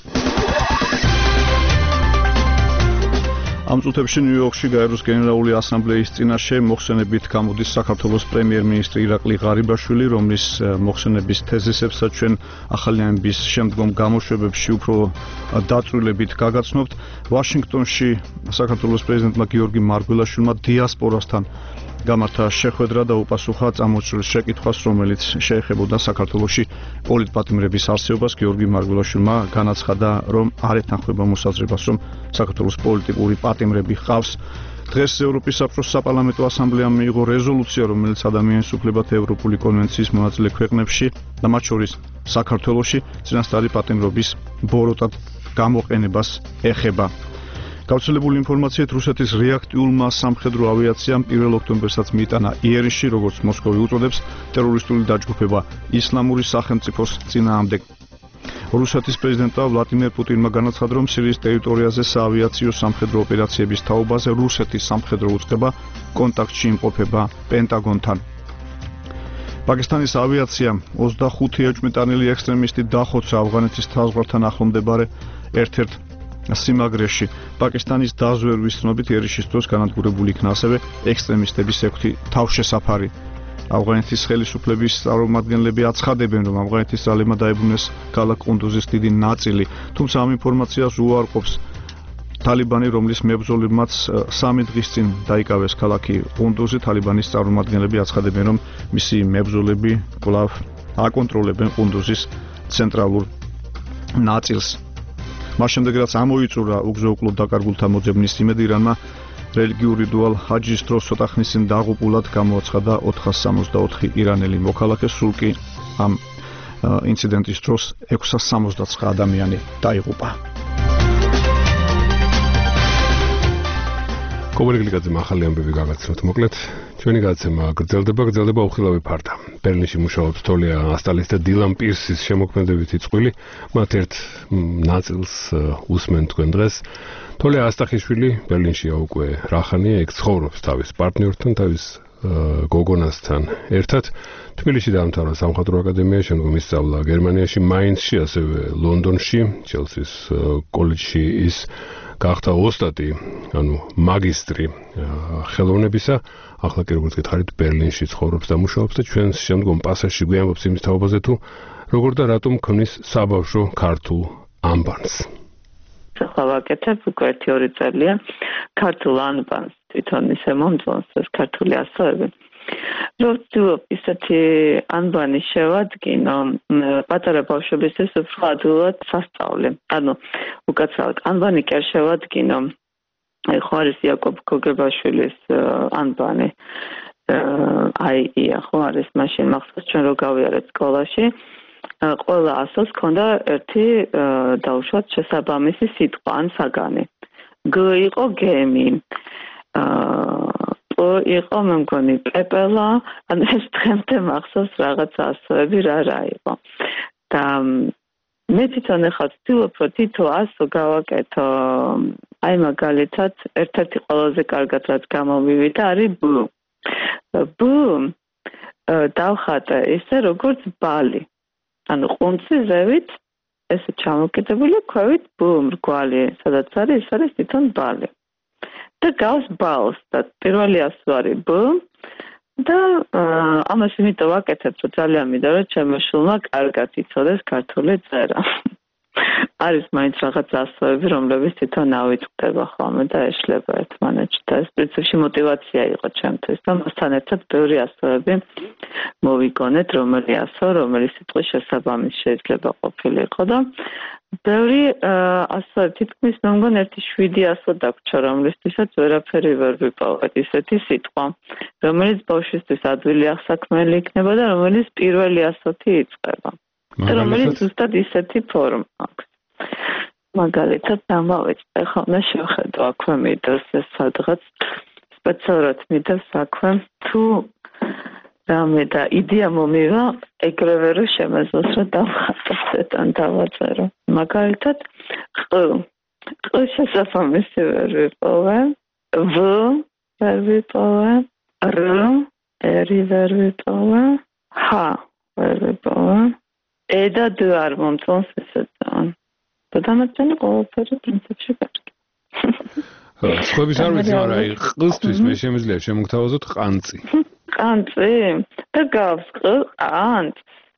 ამ წუთებში ნიუ-იორკში გაეროს გენერალური ასამბლეის წინაშე მოხსენებით გამოდის საქართველოს პრემიერ-მინისტრი ირაკლი ღარიბაშვილი, რომლის მოხსენების თეზისებსაც ჩვენ ახალი ამბების შემდგომ გამოშვებებში უფრო დაწვრილებით გაგაცნობთ. ვაშინგტონში საქართველოს პრეზიდენტმა გიორგი მარგველაშვილმა დიასპორასთან გამართა შეხვედრა და უპასუხა წამოჭრილ შეკითხვას, რომელიც შეეხებოდა საქართველოში პოლიტპატიმრების არსებობას. გიორგი მარგველაშვილმა განაცხადა, რომ არ ეთანხმება მოსაზრებას, რომ საქართველოს პოლიტიკური პატიმრები ჰყავს. დღეს ევროპის საბჭოს საპარლამენტო ასამბლეამ მიიღო რეზოლუცია, რომელიც ადამიანის უფლებათა ევროპული კონვენციის მონაწილე ქვეყნებში და მათ შორის საქართველოში წინასწარი პატიმრობის ბოროტად გამოყენებას ეხება. გავრცელებული ინფორმაციით რუსეთის რეაქტიულმა სამხედრო ავიაციამ 1 ოქტომბერსაც მიიტანა იერიშში, როგორც მოსკოვი უწოდებს, ტერორისტული დაჯგუფება ისლამური სახელმწიფოს წინააღმდეგ. რუსეთის პრეზიდენტმა ვლადიმერ პუტინმა განაცხადა, რომ სირიის ტერიტორიაზე საავიაციო სამხედრო ოპერაციების თაობაზე რუსეთის სამხედრო უწყება კონტაქტში იმყოფება პენტაგონთან. პაკისტანის ავიაციამ 25 ეჭვმიტანილი ექსტრემისტი დახოცა ავღანეთის საზღვართან ახლომდებარე ერთ-ერთ სიმაგრეში. პაკისტანის დაზვერვის ცნობით იერიშის დროს განადგურებული იქნა ასევე ექსტრემისტების 6 თავშესაფარი. ავღანეთის ხელისუფლების წარმომადგენლები აცხადებენ, რომ ავღანეთის ძალებმა დაებრუნეს ქალაქ ყუნდუზის დიდი ნაწილი, თუმცა ამ ინფორმაციას უარყოფს თალიბანი, რომლის მებრძოლებმაც 3 დღის წინ დაიკავეს ქალაქი ყუნდუზი. თალიბანის წარმომადგენლები აცხადებენ, რომ მისი მებრძოლები კვლავ აკონტროლებენ ყუნდუზის ცენტრალურ ნაწილს. მას შემდეგ რაც ამოიწურა უგზო-უკლოდ დაკარგულთა მოძებნის იმედი, ირანმა რელიგიურ რიტუალ ჰაჯის დროს ცოტა ხნის წინ დაღუპულად გამოაცხადა 464 ირანელი მოქალაქე, სულ კი ამ ინციდენტის დროს 669 ადამიანი დაიღუპა. კობალიკლიკაძემ ახალი ამბები გაგაცნოთ. მოკლედ, ჩვენი გადაცემა გრძელდება უხილავი ფარდა. ბერლინში მუშაობს თოლია ასტალის და დილან პირსის შემოქმედებითი წყვილი. მათ ერთ ნაწილს უსმენთ თქვენ დღეს. თოლია ასტახიშვილი ბერლინშია უკვე რახანია, იქ ცხოვრობს თავის პარტნიორთან, თავის გოგონასთან ერთად. თბილისში დაამთავრა სამხატვრო აკადემია, შემდგომ ისწავლა გერმანიაში, მაინცში, ასევე ლონდონში, ჩელსის კოლეჯში ის გახდა ოსტატი, ანუ მაგისტრი ხელოვნებისა. ახლა კი როგორც გითხარით, ბერლინში ცხოვრობს და მუშაობს და ჩვენს შემდგომ პასაჟში გვიამბობს იმის თაობაზე, თუ როგორ და რატომ ქმნის საბავშვო ქართულ ანბანს. ახლა ვაკეთებ უკვე 1-2 წელია ქართულ ანბანს, თვითონ ისე მომწონს ეს ქართული ასოები. რომ ვცდილობ ისეთი ანბანი შევადგინო პატარა ბავშვებისთვის უფრო ადვილად სასწავლე. ანუ უკაცრავად ანბანი კი არ შევადგინო. ხო არის იაკობ გოგებაშვილის ანბანი. ხო არის მაშინ მახსოვს ჩვენ რო გავიარეთ სკოლაში. ყველა ასოს ჰქონდა ერთი დაუშვათ შესაბამისი სიტყვა ან საგანი. გ იყო გემი. იყო მე მგონი პეპელა, ანუ ეს დღემდე მახსოვს რაღაც ასოები რა იყო. და მე თვითონ ახლა ვცდილობ რომ თითო ასო გავაკეთო. აი მაგალითად ერთ-ერთი ყველაზე კარგად რაც გამომივიდა არის ბ. ბ დავხატე ისე როგორც ბალი. ანუ ყუნწი ზევით ესე ჩამოკიდებული ქვევით ბ მრგვალი, სადაც არის თვითონ ბალი. და გავს ბალს და პირველი ასო არის ბ და ამას იმიტომ ვაკეთებ, რომ ძალიან მინდა რომ ჩემო შვილმა კარგად იცოდეს ქართული წერა. არის მაინც რაღაც ასოები, რომლებიც თვითონ ავიწყდება ხოლმე და ეშლება ერთმანეთში და ეს პრინციპში мотиваცია იყო ჩემთვის და მასთან ერთად ბევრი ასოები მოვიგონეთ, რომელი ასო, რომელი სიტყვის შესაბამისი შეიძლება ყოფილიყო და ბევრი ასოები თითქმის მე მგონი 7 ასო დაგვრჩა, რომლისთვისაც ვერაფერი ვერ ვიპოვეთ ისეთი სიტყვა, რომელიც ბავშვისთვის ადვილი აღსაქმელი იქნება და რომელიც პირველი ასოთი იწყება. და რომელიც ზუსტად ისეთი ფორმა აქვს. მაგალითად, დამავიწყე ხოლმე შევხედო აქვე მიდევს ეს სადღაც სპეციალურად მიდევს აქვე თუ რამე და იდეა მომივა ეგრევე რომ შემეძლოს რომ დავხატო დავაწერო მაგალითად ყ შესაბამისი ვერ ვიპოვე ვ ვერ ვიპოვე რ ერი ვერ ვიპოვე ჰ ვერ ვიპოვე ე და დ არ მომწონს ესეც და დამატებული ყოველფერი პრინციპში კარგი სხვების არ ვიცი, მაგრამ აი ყლისთვის მე შემიძლია შემოგთავაზოთ ყანწი. ყანწი? და გავს ყანწ.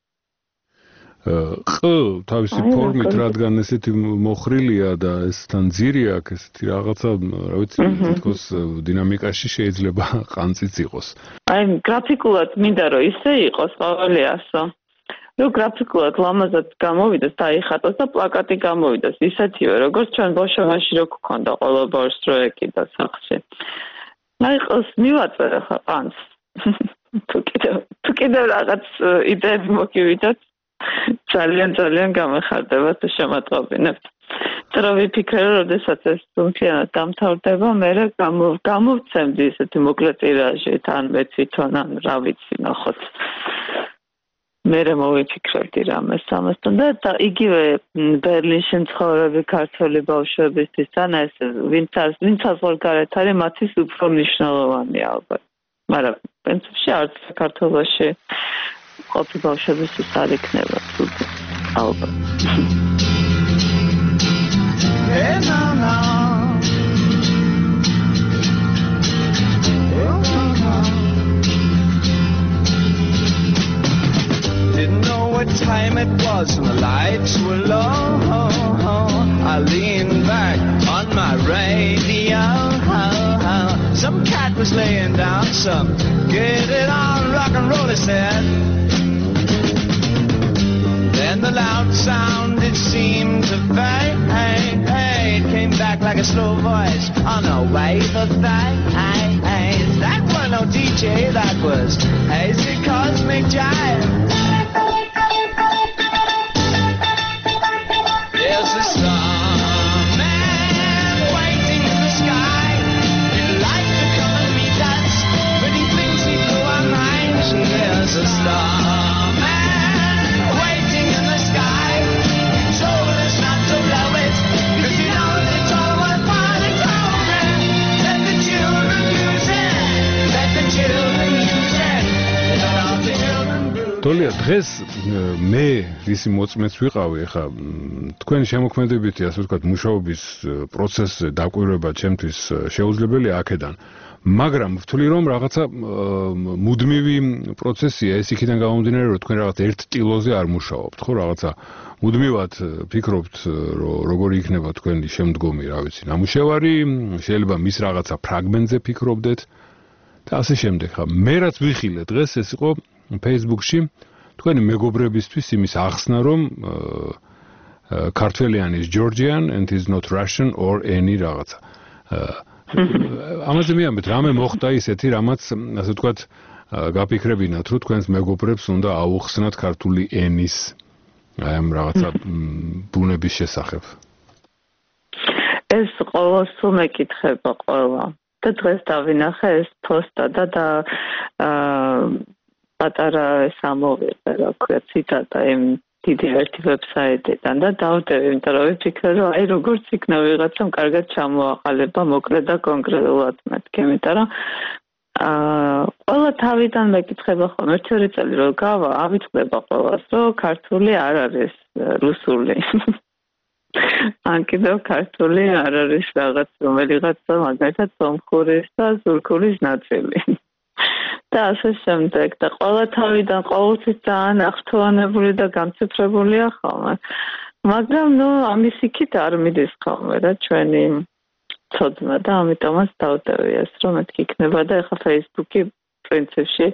ყ თავისი ფორმით რადგან ესეთი მოხრილია და ეს თან ძირი აქვს, ესეთი რაღაცა, რა ვიცი, თითქოს დინამიკაში შეიძლება ყანწიც იყოს. აი გრაფიკულად მინდა რომ ისე იყოს ყოველი ასო. რომ გრაფიკულად ლამაზად გამოვიდეს და აიხატოს და პლაკატი გამოვიდეს ისეთივე როგორც ჩვენ ბავშვობაში რო გქონდა ყველა ბავშვს რო ეკიდა სახლში. აი ყოს მივაწერე ხა ყანს. თუ კიდევ რაღაც იდეები მოგივიდათ ძალიან გამეხარდება თუ შემატყობინებთ. და ვიფიქრე რომ როდესაც ეს თუნქიანად დამთავრდება მე გამოვცემდი ესეთი მოკლე ტირაჟით ან მე თვითონ ან რა ვიცი ნახოთ. მე მოვიფიქრებდი რამეს ამასთან და იგივე ბერლინში მცხოვრები ქართველი ბავშვებისთვის თან ეს ვინც საზღვარგარეთ არის მათთვის უფრო მნიშვნელოვანია ალბათ. მაგრამ პრინციპში არც საქართველოში ყოფილი ბავშვებისთვის არ იქნება ცუდი ალბათ. Time it was when the lights were low. I leaned back on my radio. Some cat was laying down some get it on rock and roll, he said. Then the loud sound it seemed to fade. Came back like a slow voice on a wave of bass. That was no DJ, that was hazy cosmic jive. There's a starman waiting in the sky. He'd like to come and meet us, but he thinks he'd blow our minds. There's a starman waiting in the sky. He told us not to blow it, 'cause he knows it's all worthwhile. He told me, let the children use it, let the children use it, let all the children use it. დოლია დღეს მე ისი მოწმეც ვიყავი, ეხა თქვენი შემოქმედებითი, ასე ვთქვათ, მუშაობის პროცესზე დაკვირვება ჩემთვის შეუძლებელია აქედან. მაგრამ ვთვლი რომ რაღაცა მუდმივი პროცესია ეს იქიდან გამომდინარე რომ თქვენ რაღაც ერთ ტილოზე არ მუშაობთ, ხო, რაღაცა მუდმივად ფიქრობთ რომ როგორი იქნება თქვენი შემდგომი, რა ვიცი, ნამუშევარი, შეიძლება მის რაღაცა ფრაგმენტზე ფიქრობდეთ და ასე შემდეგ. ხა მე რაც ვიხილე დღეს ეს იყო Facebook-ში თქვენი მეგობრებისთვის იმის ახსნა რომ ქართველიან is Georgian and is not Russian or any რაღაცა. ამაზე მეამბეთ რამე მოხდა ისეთი რამაც ასე ვთქვათ გაფიქრებინათ რომ თქვენს მეგობრებს უნდა აუხსნათ ქართული ენის აი ამ რაღაცა ბუნების შესახებ. ეს ყოველს მეკითხება ყველა და დღეს დავინახე ეს პოსტა და პატარა ეს ამოვიღე რა ქვია ციტატა იმ დიდი ერთი ვებსაიტიდან და დავდევი, იმიტომ რომ ვიფიქრე რომ აი როგორც იქნება ვიღაცამ კარგად ჩამოაყალიბა მოკლედ და კონკრეტულად მეთქი, იმიტომ რომ ყველა თავიდან მეკითხება ხომ ერთ-ორი წელი რომ გავა, ავიწყდება ყველას რომ ქართული არ არის რუსული. ან კიდევ ქართული არ არის რაღაც რომელიღაცა მაგალითად სომხურის და ზურგულის ნაწილი. და ასე შემდეგ და ყველა თავიდან ყოველთვის ძალიან აღთვალნებული და გამციფრებულია ხოლმე. მაგრამ ნუ ამის იქით არ მიდის ხოლმე რა ჩვენი ცოდნა და ამიტომაც დავდევი ეს რომ მეთქი იქნება და ეხა Facebook-ი პრინციპში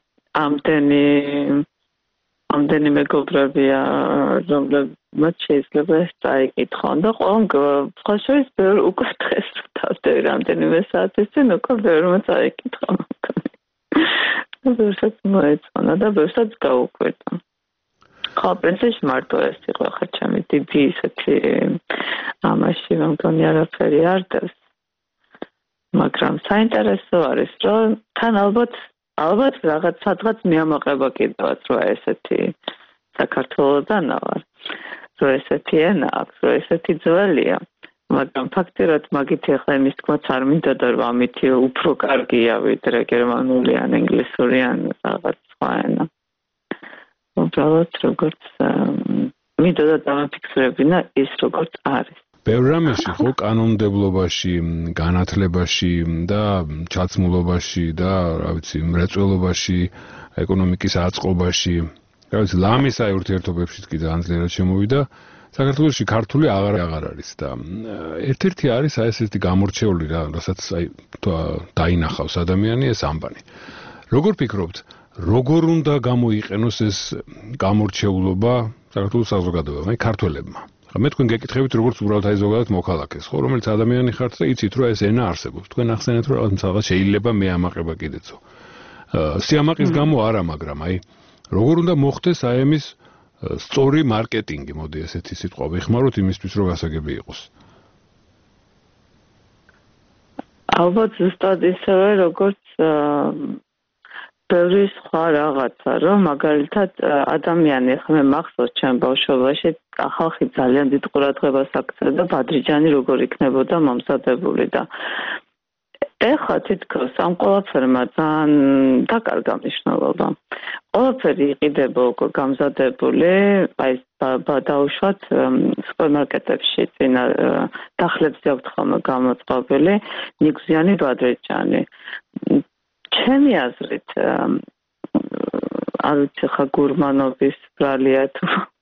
ამდენი მეგობრებია რომლებმაც შეიძლება ეს წაიკითხონ და ყველამ სხვა შორის ბევრი უკვე დღეს დავდევი რამდენიმე საათის წინ უკვე ბევრმა წაიკითხა. ბევრსაც მოეწონა და ბევრსაც გაუკვირდა. ხო, პრინციპში მარტო ეს იყო ხა ჩემი დიდი ისეთი ამაში რომ მგონი არაფერი არ დევს. მაგრამ საინტერესო არის, რომ თან ალბათ ალბათ რაღაც სადღაც მიამაყება კიდევაც რომ ესეთი საქართველოსთან ვარ, რომ ესეთი ენა აქვს, რომ ესეთი ძველია. მაგრამ ფაქტიურად მაგით ახლა იმის თქმაც არ მინდოდა რომ ამითი უფრო კარგია ვიდრე გერმანული ან ინგლისური ან რაღაც სხვა ენა. უბრალოდ როგორც მინდოდა დამაფიქსირებინა ის როგორც არის. ბევრ რამეში ხო კანონმდებლობაში, განათლებაში და ჩაცმულობაში და რა ვიცი, მრეწველობაში, ეკონომიკის აწყობაში, რა ვიცი, ლამის აი ურთიერთობებშიც კი ძალიან ძლიერად შემოვიდა. საქართველოში ქართული აღარ არის და ერთ-ერთი არის აი ესეთი გამორჩეული რა, რასაც აი დაინახავს ადამიანი ეს ამბანი. როგორ ფიქრობთ, როგორ უნდა გამოიყენოს ეს გამორჩეულობა საქართველოს საზოგადოებამ, აი ქართველებმა? მე თქვენ გეკითხებით როგორც უბრალოდ აი ზოგადად მოქალაქეს, ხო, რომელიც ადამიანი ხართ და იცით რომ ეს ენა არსებობს. თქვენ ახსენეთ რომ რაღაც შეიძლება მეამაყება კიდეცო. სიამაყის გამო არა, მაგრამ აი როგორ უნდა მოხდეს აი ამის სწორი მარკეტინგი, მოდი ესეთი სიტყვა ვიხმაროთ იმისთვის რომ გასაგები იყოს. ალბათ ზუსტად ისევე როგორც ბევრი სხვა რაღაცა, რომ მაგალითად ადამიანი ხმე მახსოვს ჩემ ბავშვობაში ხალხი ძალიან დიდ ყურადღებას აქცევდა ბადრიჯანი როგორ იქნებოდა მომზადებული და ეხლა თითქოს ამ ყველაფერმა ძალიან დაკარგა მნიშვნელობა. ყველაფერი იყიდება უკვე გამზადებული, აი დაუშვათ სუპერმარკეტებში წინა დახლებზე აქვთ ხოლმე გამოწყობილი ნიგვზიანი ბადრიჯანი. ჩემი აზრით არ ვიცი ხა გურმანობის ბრალია თუ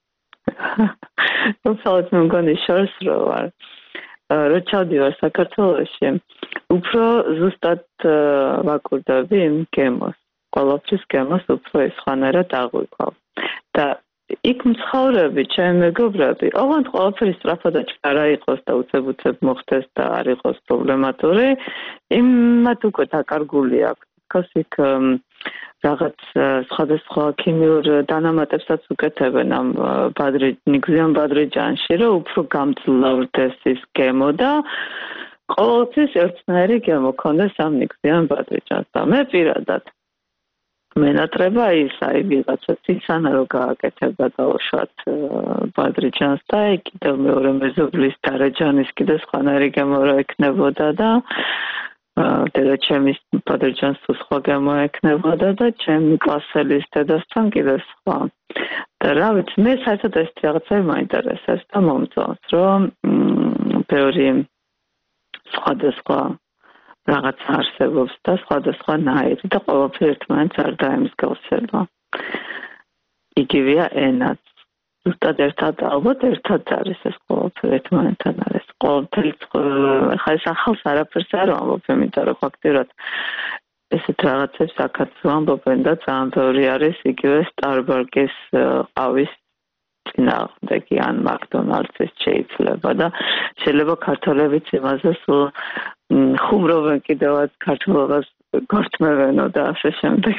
უბრალოდ მე მგონი შორს რო ვარ რო ჩავდივარ საქართველოში უფრო ზუსტად ვაკურდები იმ გემოს ყველაფრის გემოს უფრო ესხანერად აღვიქვავ და იქ მცხოვრები ჩემი მეგობრები ოღონდ ყველაფერი სწრაფად არ იყოს და უცებ მოხდეს და არ იყოს პრობლემატური იმათ უკვე დაკარგული აქვს იქ რაღაც სხვადასხვა ქიმიურ დანამატებსაც უკეთებენ ამ ნიგვზიან ბადრიჯანში, რომ უფრო გამძლევრდეს ის გემო და ყოველთვის ერთნაირი გემო ქონდეს ამ ნიგვზიან ბადრიჯანს. და მე პირადად მენატრება ის აი ვიღაცა ციცანა რო გააკეთება დაუშვათ ბადრიჯანს და კიდევ მეორე მეზობლის დარეჯანის კიდე სხვანაირი გემო რო ექნებოდა და დედაჩემის ბადრიჯანს თუ სხვა გემო ექნებოდა და ჩემი კლასელის დედასთან კიდე სხვა. და რა ვიცი, მე საერთოდ ეს რაღაცა მაინტერესებს და მომწონს, რომ ბევრი სხვადასხვა რაღაც არსებობს და სხვადასხვა ნაირი და ყველაფერი ერთმანეთს არ დაემსგავსება. იგივეა ენაც. ზუსტად ერთად ალბათ ერთად არის ეს ყველაფერი ერთმანეთთან არის. ყოველთვის ხა ეს ახალს არაფერს არ ვამბობ, იმიტომ რომ ფაქტიურად ესეთ რაღაცებს აქაც ვამბობენ და ძალიან ბევრი არის იგივე Starbucks-ის ყავის წინააღმდეგი ან McDonald's-ის შეიძლება და შეიძლება ქართველებიც იმაზე სულ ხუმრობენ კიდევაც ქართულობას გორთმევენო და ასე შემდეგ.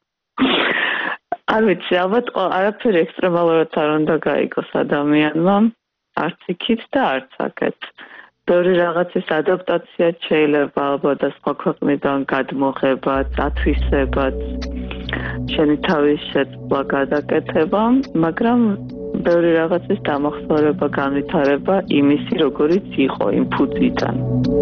არ ვიცი, ალბათ არაფერი ექსტრემალურად არ უნდა გაიგოს ადამიანმა, არც იქით და არც აქეთ. ბევრი რაღაცის ადაპტაციაც შეიძლება ალბათ და სხვა ქვეყნიდან გადმოღებაც, ათვისებაც, შენი თავის შეცვლა გადაკეთება, მაგრამ ბევრი რაღაცის დამახსოვრება, განვითარება იმისი, როგორიც იყო იმ ფუძიდან.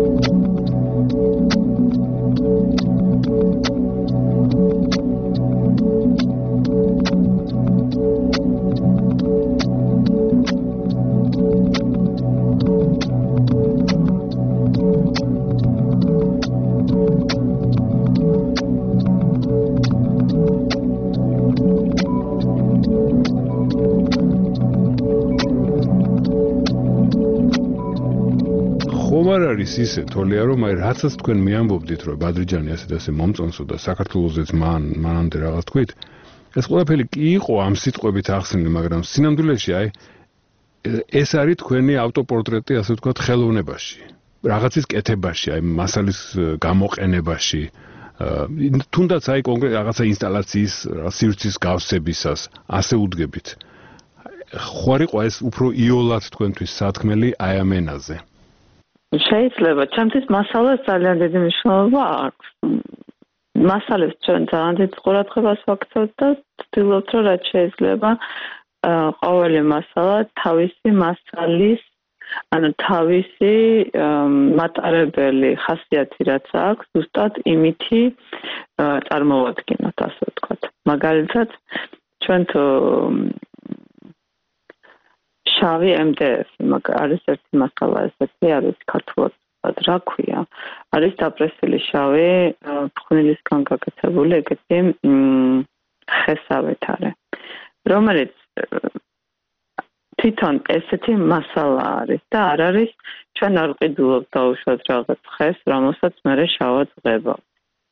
არ არის ისე თოლია რომ აი რაცაც თქვენ მეამბობდით რომ ბადრიჯანი ასე მომწონსო და საქართველოსეც მანამდე რაღაც თქვით ეს ყველაფერი კი იყო ამ სიტყვებით ახსნილი მაგრამ სინამდვილეში აი ეს არის თქვენი ავტოპორტრეტი ასე ვთქვათ ხელოვნებაში რაღაცის კეთებაში აი მასალის გამოყენებაში თუნდაც აი კონკრეტ რაღაცა ინსტალაციის სივრცის გავსებისას ასე უდგებით ხო არ იყო ეს უფრო იოლად თქვენთვის სათქმელი აი ამ ენაზე შეიძლება, ჩემთვის მასალას ძალიან დიდი მნიშვნელობა აქვს. მასალებს ჩვენ ძალიან დიდ ყურადღებას ვაქცევთ და ვცდილობთ, რომ რაც შეიძლება ყოველი მასალა თავისი მასალის ანუ თავისი მატარებელი ხასიათი რაც აქვს, ზუსტად იმითი წარმოვადგინოთ, ასე ვთქვათ. მაგალითად, ჩვენ თუ შავი MDF, არის ერთი მასალა, ესეთი არის ქართულად რა ქვია, არის დაპრესილი შავი ფხვნილისგან გაკეთებული ეგეთი ხესავეთარე, რომელიც თვითონ ესეთი მასალა არის და არ არის ჩვენ არ ვყიდულობთ დაუშვათ რაღაც ხეს, რომელსაც მერე შავად ვღებავთ.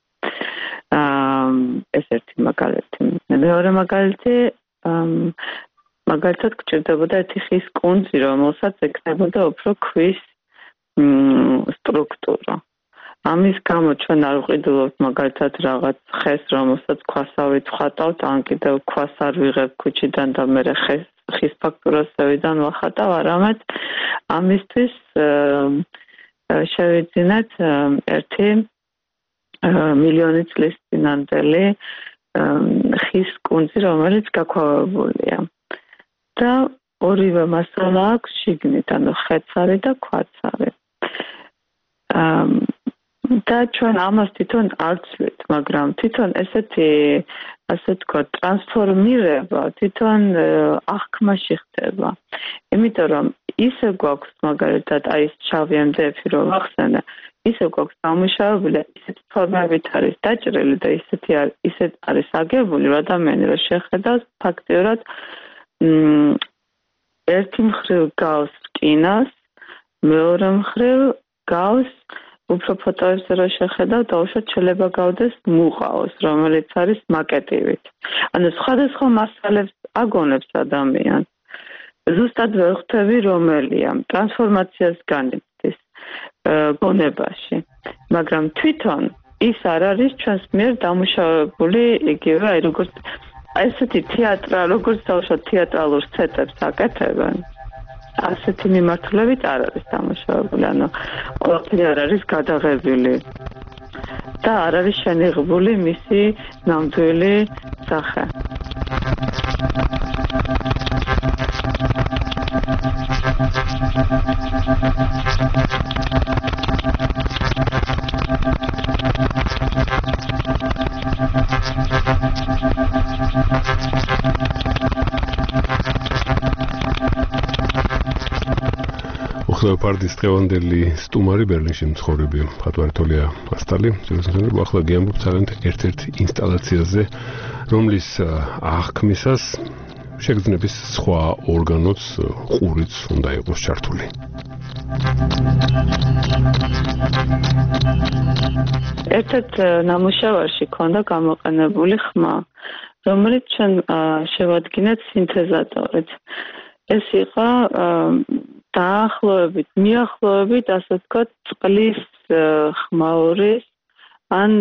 ეს ერთი მაგალითი. მეორე მაგალითი მაგალითად გჭირდებოდა ერთი ხის კუნძი, რომელსაც ექნებოდა უფრო ქვის სტრუქტურა. ამის გამო ჩვენ არ ვყიდულობთ მაგალითად რაღაც ხეს, რომელსაც ქვასავით ვხატავთ, ან კიდევ ქვას არ ვიღებ ქუჩიდან და მერე ხის ფაქტურასავიდან ვახატავ, არამედ ამისთვის შევიძინეთ ერთი მილიონი წლის წინანდელი ხის კუნძი, რომელიც გაქვავებულია. და ორივე მასალა აქვს შიგნით, ანუ ხეცარი და ქვაცარი. და ჩვენ ამას თვითონ არ ვცვლით, მაგრამ თვითონ ესეთი, ასე ვთქვათ, ტრანსფორმირება თვითონ აღქმაში ხდება. იმიტომ რომ ისე გვაქვს მაგალითად აი ეს შავი MDF-ი რომ ახსენე, ისე გვაქვს დამუშავებული, ისეთი ფორმებით არის დაჭრილი და ისეთ არის აგებული, რომ ადამიანი რომ შეხედავს, ფაქტიურად ერთი მხრივ გავს რკინას, მეორე მხრივ გავს უფრო ფოტოებზე რო შეხედავ, დაუშვათ შეიძლება გავდეს მუყაოს, რომელიც არის მაკეტივით. ანუ სხვადასხვა მასალებს აგონებს ადამიანს. ზუსტად ვერ ხვდები რომელია, ტრანსფორმაციას განიცდის გონებაში. მაგრამ თვითონ ის არ არის ჩვენს მიერ დამუშავებული იგივე, აი როგორც ესეთი როგორც დავუშვათ თეატრალურ სცენებს აკეთებენ. ასეთი მიმართულებით არ არის დამუშავებული, ანუ ყველაფერი არ არის გადაღებილი და არ არის შენიღებული მისი ნამდვილი სახე. ლეოპარდის დღევანდელი სტუმარი ბერლინში მცხოვრები მხატვარი თოლია ასტალი. ზოგადად ახლა გიამბობ ძალიან ერთ-ერთ ინსტალაციაზე, რომლის აღქმისას შეგრძნების სხვა ორგანოც ყურიც უნდა იყოს ჩართული. ერთ-ერთ ნამუშევარში ქონდა გამოყენებული ხმა, რომელიც ჩვენ შევადგინეთ სინთეზატორით. ეს იყო დაახლოებით, მიახლოებით, ასე ვთქვათ, წყლის ხმაურის ან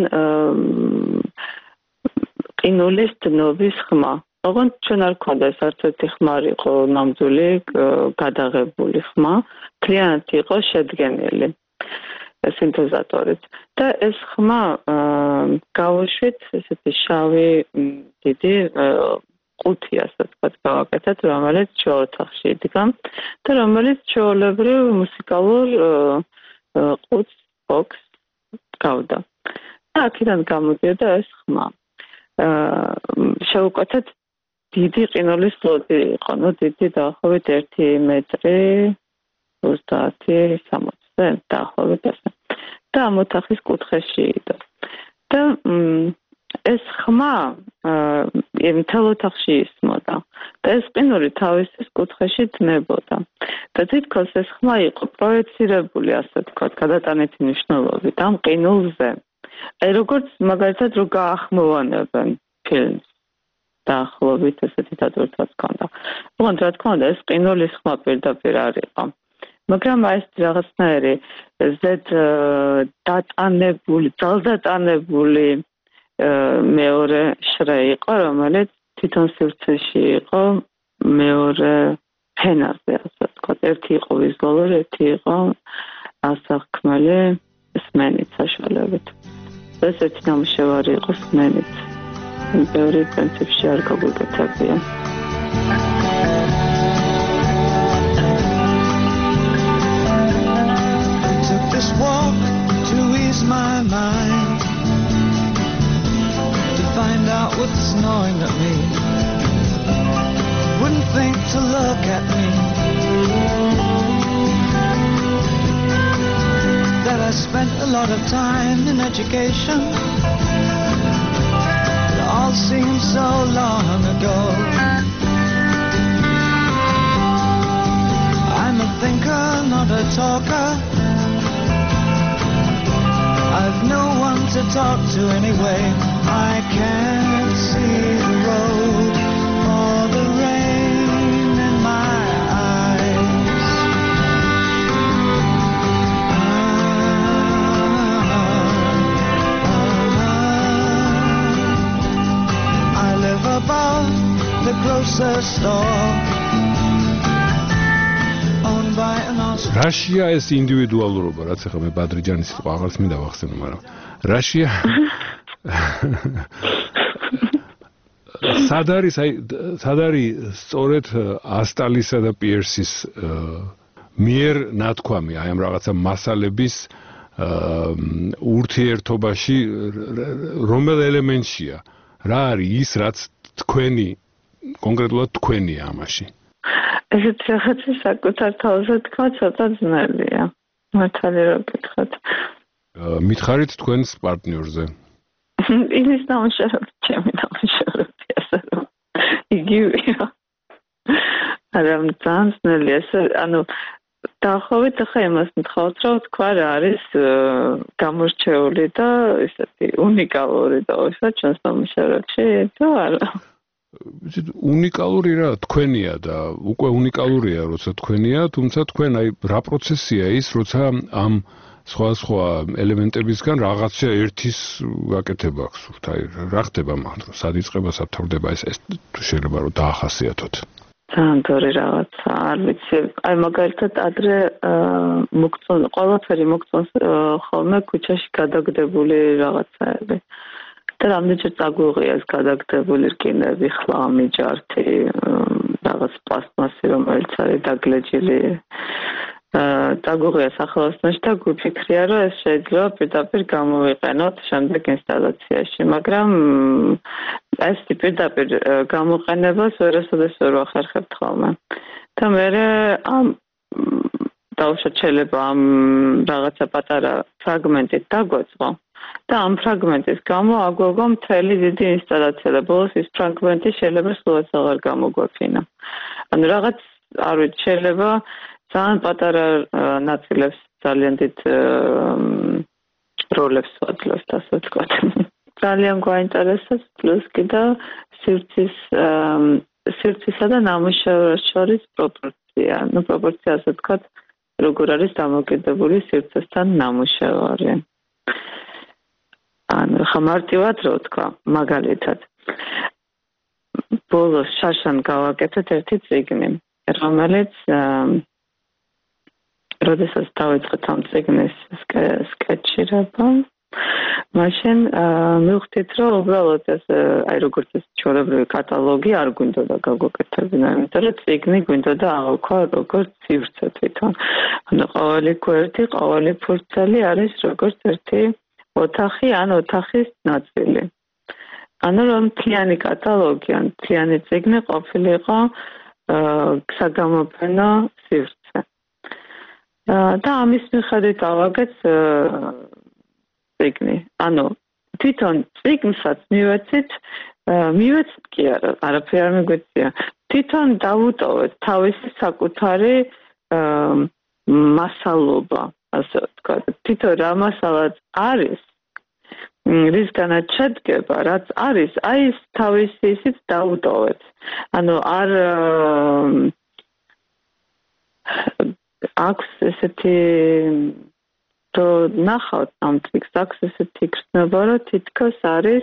ყინულის დნობის ხმა. ოღონდ ჩვენ არ ქონდა ეს არც ერთი ხმარი იყო ნამდვილი გადაღებული ხმა, მთლიანად იყო შედგენილი სინთეზატორით. და ეს ხმა გავუშვით ესეთი შავი დიდი ყუთი, ასე ვთქვათ, გავაკეთეთ, რომელიც ჩაოთახში იდგა და რომელიც ჩვეულებრივ მუსიკალურ ყუთს ბოქს გავდა. და აქედან გამოდიოდა ეს ხმა. შევუკეთეთ დიდი ყინულის ლოდი იყო, დიდი დაახლოებით 1 მეტრი 30-60 დაახლოებით ასე. და ამ ოთახის კუთხეში იყო. და ეს ხმა მთელ ოთახში ისმოდა და ეს ყინული თავის კუთხეში დნებოდა. და თითქოს ეს ხმა იყო პროექცირებული, ასე ვთქვათ, გადატანითი მნიშვნელობით ამ ყინულზე. აი როგორც მაგალითად რო გაახმოვანებენ ფილმს. დაახლოებით ესეთი დადვერთვაც ჰქონდა. ოღონდ რა თქმა უნდა, ეს ყინულის ხმა პირდაპირ არ იყო. მაგრამ აი ეს რაღაცნაირი ზედ დატანებული, ძალდატანებული მეორე შრე იყო, რომელიც თვითონ სივრცეში იყო მეორე ფენაზე, ასე ვთქვათ. ერთი იყო ვიზუალური, ერთი იყო ასახქმელი სმენით საშუალებით. ეს ერთი ნამუშევარი იყოს მენით. ბევრი პრინციპში არ გაგვიკეთებია. Took this walk to ease my mind, to find out what's gnawing at me. Wouldn't think to look at me, that I spent a lot of time in education. It all seems so long ago. I'm a thinker, not a talker. I've no one to talk to anyway. I can't see the road or the rain in my eyes. I live above the grocery store, owned by an Austrian. რაშია ეს ინდივიდუალურობა, რაც ახლა მე ბადრიჯანის სიტყვა აღარც მინდა ვახსენო, მაგრამ რაშია სად არის სწორედ ასტალისა და პიერსის მიერ ნათქვამი აი ამ რაღაცა მასალების ურთიერთობაში რომელ ელემენტშია რა არის ის რაც თქვენი კონკრეტულად თქვენია ამაში ესეც რაღაცა საკუთარ თავზე თქვა ცოტა ძნელია მართალი რომ გითხრათ მითხარით თქვენს პარტნიორზე ის ნამუშევრები ჩემი ნამუშევრები ასე რომ იგივეა არა ძალიან ძნელია ესე ანუ დაახლოებით ახლა იმას მთხოვთ რომ თქვა რა არის გამორჩეული და ესეთი უნიკალური და ისა ჩვენს ნამუშევრებში თუ არა უნიკალური რა თქვენია და უკვე უნიკალურია როცა თქვენია თუმცა თქვენ აი რა პროცესია ის როცა ამ სხვა ელემენტებისგან რაღაცა ერთის გაკეთება გსურთ აი რა ხდება მაგდრო სად იწყება სად თავდება ეს თუ შეიძლება რომ დაახასიათოთ ძალიან დორი რაღაცა არ ვიცი აი მაგალითად ადრე მოგწონ ყველაფერი მოგწონს ხოლმე ქუჩაში გადაგდებული რაღაცაები და რამდენჯერ წაგვიღია ეს გადაგდებული რკინები ხლამი ჯართი რაღაც პლასტმასი რომელიც არის დაგლეჯილი წაგვიღია სახელოსნოში და გვიფიქრია რომ ეს შეიძლება პირდაპირ გამოვიყენოთ შემდეგ ინსტალაციაში მაგრამ ეს პირდაპირ გამოყენებას ვერასოდეს ვერ ვახერხებთ ხოლმე და მე ამ დავუშვათ შეიძლება ამ რაღაცა პატარა ფრაგმენტით დაგვეწყო და ამ ფრაგმენტის გამო აგვეგო მთელი დიდი ინსტალაცია და ბოლოს ის ფრაგმენტი შეიძლება სულაც აღარ გამოგვეფინა ანუ რაღაც არ ვიცი შეიძლება ძალიან პატარა ნაწილებს ძალიან დიდ როლებს ვაძლევს ასე ვთქვათ. ძალიან გვაინტერესებს პლუს კიდე სივრცისა და ნამუშევრის შორის პროპორცია. ნუ პროპორცია ასე ვთქვათ, როგორ არის დამოკიდებული სივრცესთან ნამუშევარი. ანუ ხა მარტივად რო ვთქვა, მაგალითად ბოლოს შარშან გავაკეთეთ ერთი წიგნი, რომელიც როდესაც დავიწყეთ ამ წიგნის სკეჩირება, მაშინ მივხვდით, რომ უბრალოდ ეს აი როგორც ეს ჩვეულებრივი კატალოგი არ გვინდოდა გაგვეკეთებინა, იმიტომ რომ წიგნი გვინდოდა აღქვა როგორც სივრცე თვითონ. ანუ ყოველი გვერდი, ყოველი ფურცელი არის როგორც ერთი ოთახი ან ოთახის ნაწილი. ანუ რომ მთლიანი კატალოგი ან მთლიანი წიგნი ყოფილიყო საგამოფენო სივრცე. და ამის მიხედვით ავაგეთ წიგნი. ანუ თვითონ წიგნსაც მივეცით კი არა, არაფერი არ მიგვეცია. თვითონ დავუტოვეთ თავისი საკუთარი მასალობა, ასე ვთქვათ. თვითონ რა მასალაც არის, რისგანაც შედგება, რაც არის, აი ეს თავისი ისიც დავუტოვეთ. ანუ არ აქვს ესეთი რო ნახავთ ამ წიგნს აქვს ესეთი გრძნობა რომ თითქოს არის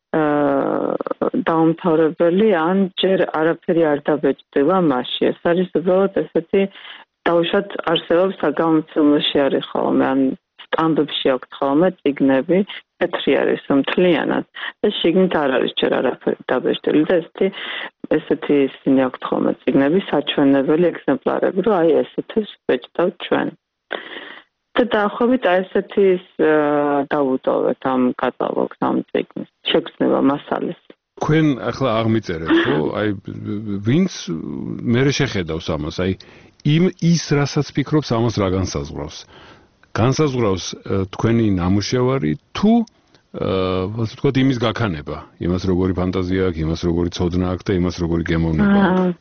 დაუმთავრებელი ან ჯერ არაფერი არ დაბეჭდება მასში ეს არის უბრალოდ ესეთი დაუშვათ არსებობს საგამომცემლოში არის ხოლმე ან სტამბებში აქვს ხოლმე წიგნები, თეთრი არის მთლიანად და შიგნით არ არის ჯერ არაფერი დაბეჭდილი და ესეთი ისინი აქვს ხოლმე წიგნები, საჩვენებელი ეგზემპლარები, რომ აი ესეთი ვეჭდავთ ჩვენ. და დაახლოებით აი ესეთი დავუტოვეთ ამ კატალოგს, ამ წიგნის შეგრძნება მასალის. თქვენ ახლა აღმიწერეთ, ხო? აი ვინც მე შეხედავს ამას, აი ის რასაც ფიქრობს, ამას რა განსაზღვრავს? განსაზღვრავს თქვენი ნამუშევარი თუ ასე ვთქვათ, იმის გაქანება, იმას როგორი ფანტაზია აქვს, იმას როგორი ცოდნა აქვს და იმას როგორი გემოვნება აქვს.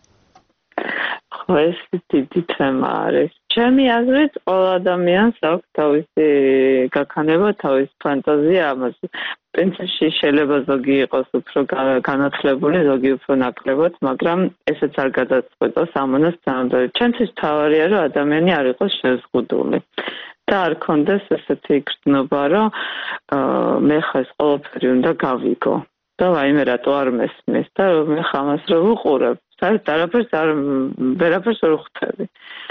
ხო, ეს დიდი თემა არის. ჩემი აზრით, ყველა ადამიანს აქვს თავისი გაქანება, თავისი ფანტაზია ამაზე. პრინციპში შეიძლება ზოგი იყოს უფრო განათლებული, ზოგი უფრო ნაკლებად, მაგრამ ესეც არ გადაწყვეტავს ამონას თანამდებობაზე. ჩემთვის მთავარია, რომ ადამიანი არ იყოს შეზღუდული. და არ კონდეს ესეთი გრძნობა, რომ მე ხა ეს ყველაფერი უნდა გავიგო. და ვაიმე რატო არ მესმის და მე ხამას რო ვუყურებ. საერთოდ ვერაფერს არ ვხვდები.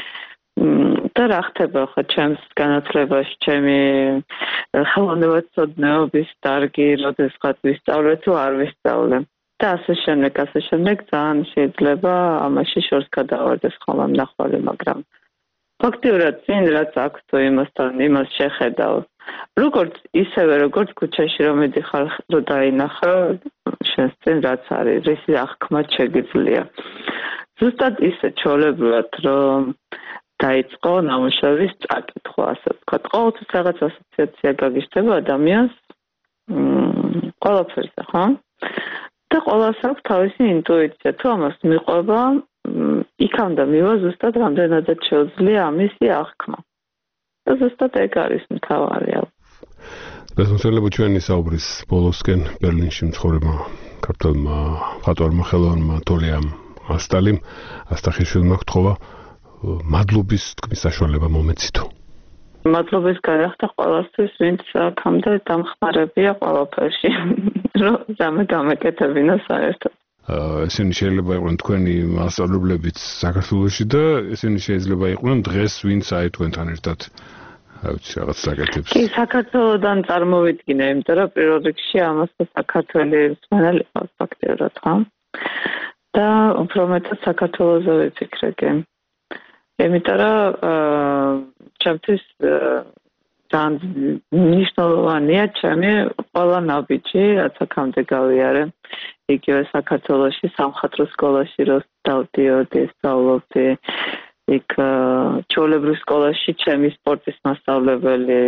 და რა ხდება ხა ჩემს განათლებაში, ჩემი ხელოვნებაცოდნეობის დარგი, როდესაც ვისწავლე თუ არ ვისწავლე. და ასე შემდეგ ძალიან შეიძლება ამაში შორს გადავარდეს ხოლმე მნახვალი, მაგრამ ფაქტიურად წინ რაც აქვს თუ იმას შეხედავ. როგორც ქუჩაში რომ მიდიხარ, რომ დაინახო შენს წინ რაც არის, ისი აღქმა შეგიძლია. ზუსტად ისე ჩვეულებრივად რომ დაიწყო ნამუშევრის წაკითხვა, ასე ვთქვათ. ყოველთვის რაღაც ასოციაცია გაგიჟდება ადამიანს ყველაფერზე, ხო? და ყველას აქვს თავისი ინტუიცია. თუ ამას მიყვება, იქამდე მივა ზუსტად რამდენადაც შეუძლია ამისი აღქმა. და ზუსტად ეგ არის მთავარი. გასულება ჩვენი საუბრის ბოლოსკენ ბერლინში მცხოვრებმა ქართველმა მხატვარმა ხელოვნურმა თოლიამ ასტალიმ ასტახიშვილმა გთხოვა მადლობის თქმის საშუალება მომეცითო. მადლობის გარახდა ყველასთვის, ვინც აქამდე დამხმარებია ყველაფერში, რომ რამე გამეკეთებინა საერთოდ. ესენი შეიძლება იყვნენ თქვენი მასწავლებლებიც საქართველოში და ესენი შეიძლება იყვნენ დღეს ვინც აი თქვენთან ერთად რაღაც საკეთებს. კი, საქართველოდან წარმოვიდგინე, იმიტომ რომ პირველ რიგში ამას საქართველოს მანალი ყავს ფაქტიურად, ხო? და უფრო მეტად საქართველოზე ვიფიქრე. იმიტომ რომ ჩემთვის ძალიან მნიშვნელოვანია ჩემი ყველა ნაბიჯი, რაც აქამდე გავიარე. იგივე საქართველოში სამხატვრო სკოლაში რო დავდიოდი, სწავლობდი. იქ ჩვეულებრივ სკოლაში ჩემი სპორტის მასწავლებელი,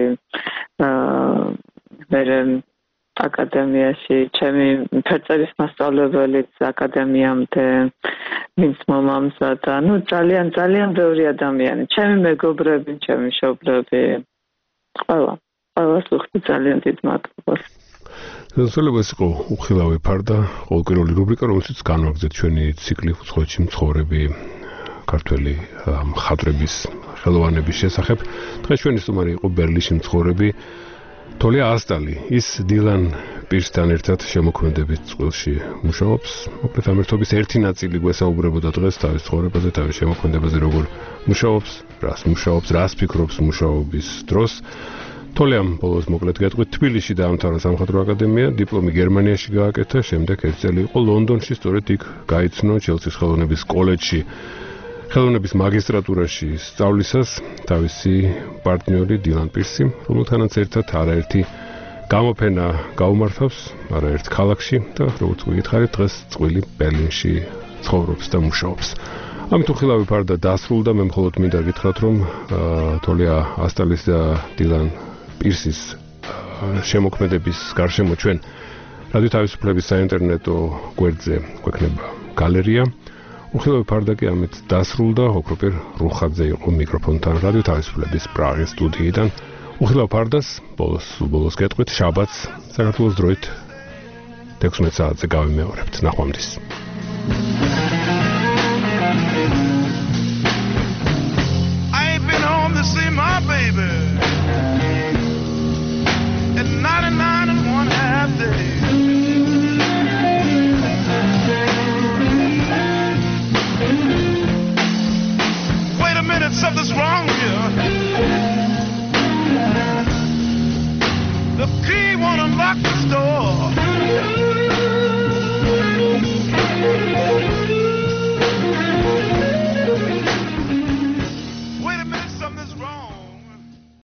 მერე აკადემიაში ჩემი ფერწერის მასწავლებელიც აკადემიამდე ვინც მომამზადა. ძალიან ბევრი ადამიანი, ჩემი მეგობრები, ჩემი მშობლები, ყველას ვუხდი ძალიან დიდ მადლობას. შეიძლება ეს იყო უხილავი ფარდა, ყოველკვირეული რუბრიკა, რომელშიც განვაგრძეთ ჩვენი ციკლი უცხოეთში მცხოვრები ქართველი მხატვრების ხელოვანების შესახებ. დღეს ჩვენი სტუმარი იყო ბერლინში მცხოვრები თოლია ასტალი. ის დილან პირსთან ერთად შემოქმედებით წყვილში მუშაობს. მოკლედ ამ ერთობის ერთი ნაწილი გვესაუბრებოდა დღეს თავის ცხოვრებაზე, თავის შემოქმედებაზე, როგორ მუშაობს, რას ფიქრობს მუშაობის დროს. თოლიამ ბოლოს მოკლედ გეტყვით, თბილისში დაამთავრა სამხატვრო აკადემია, დიპლომი გერმანიაში გააკეთა, შემდეგ ერთი წელი იყო ლონდონში, სწორედ იქ გაიცნო ჩელსის ხელოვნების კოლეჯში. ხელოვნების მაგისტრატურაში სწავლისას თავისი პარტნიორი დილან პირსი, რომელთანაც ერთად არაერთი გამოფენა გაუმართავს, არაერთ ქალაქში და როგორც გითხარით, დღეს წყვილი ბერლინში ცხოვრობს და მუშაობს. ამით უხილავი ფარდა დასრულდა, მე მხოლოდ მინდა გითხრათ, რომ თოლია ასტალის და დილან პირსის შემოქმედების გარშემო ჩვენ რადიო თავისუფლების საინტერნეტო გვერდზე გვექნება გალერეა. უხილავი ფარდა კი ამით დასრულდა, ოქროპერ რუხაძე იყო მიკროფონთან რადიო თავისუფლების პრაღის სტუდიიდან. უხილავ ფარდას ბოლოს გეტყვით, შაბათს საქართველოს დროით 16 საათზე გავიმეორებთ. ნახვამდის. I ain't been home to see my baby.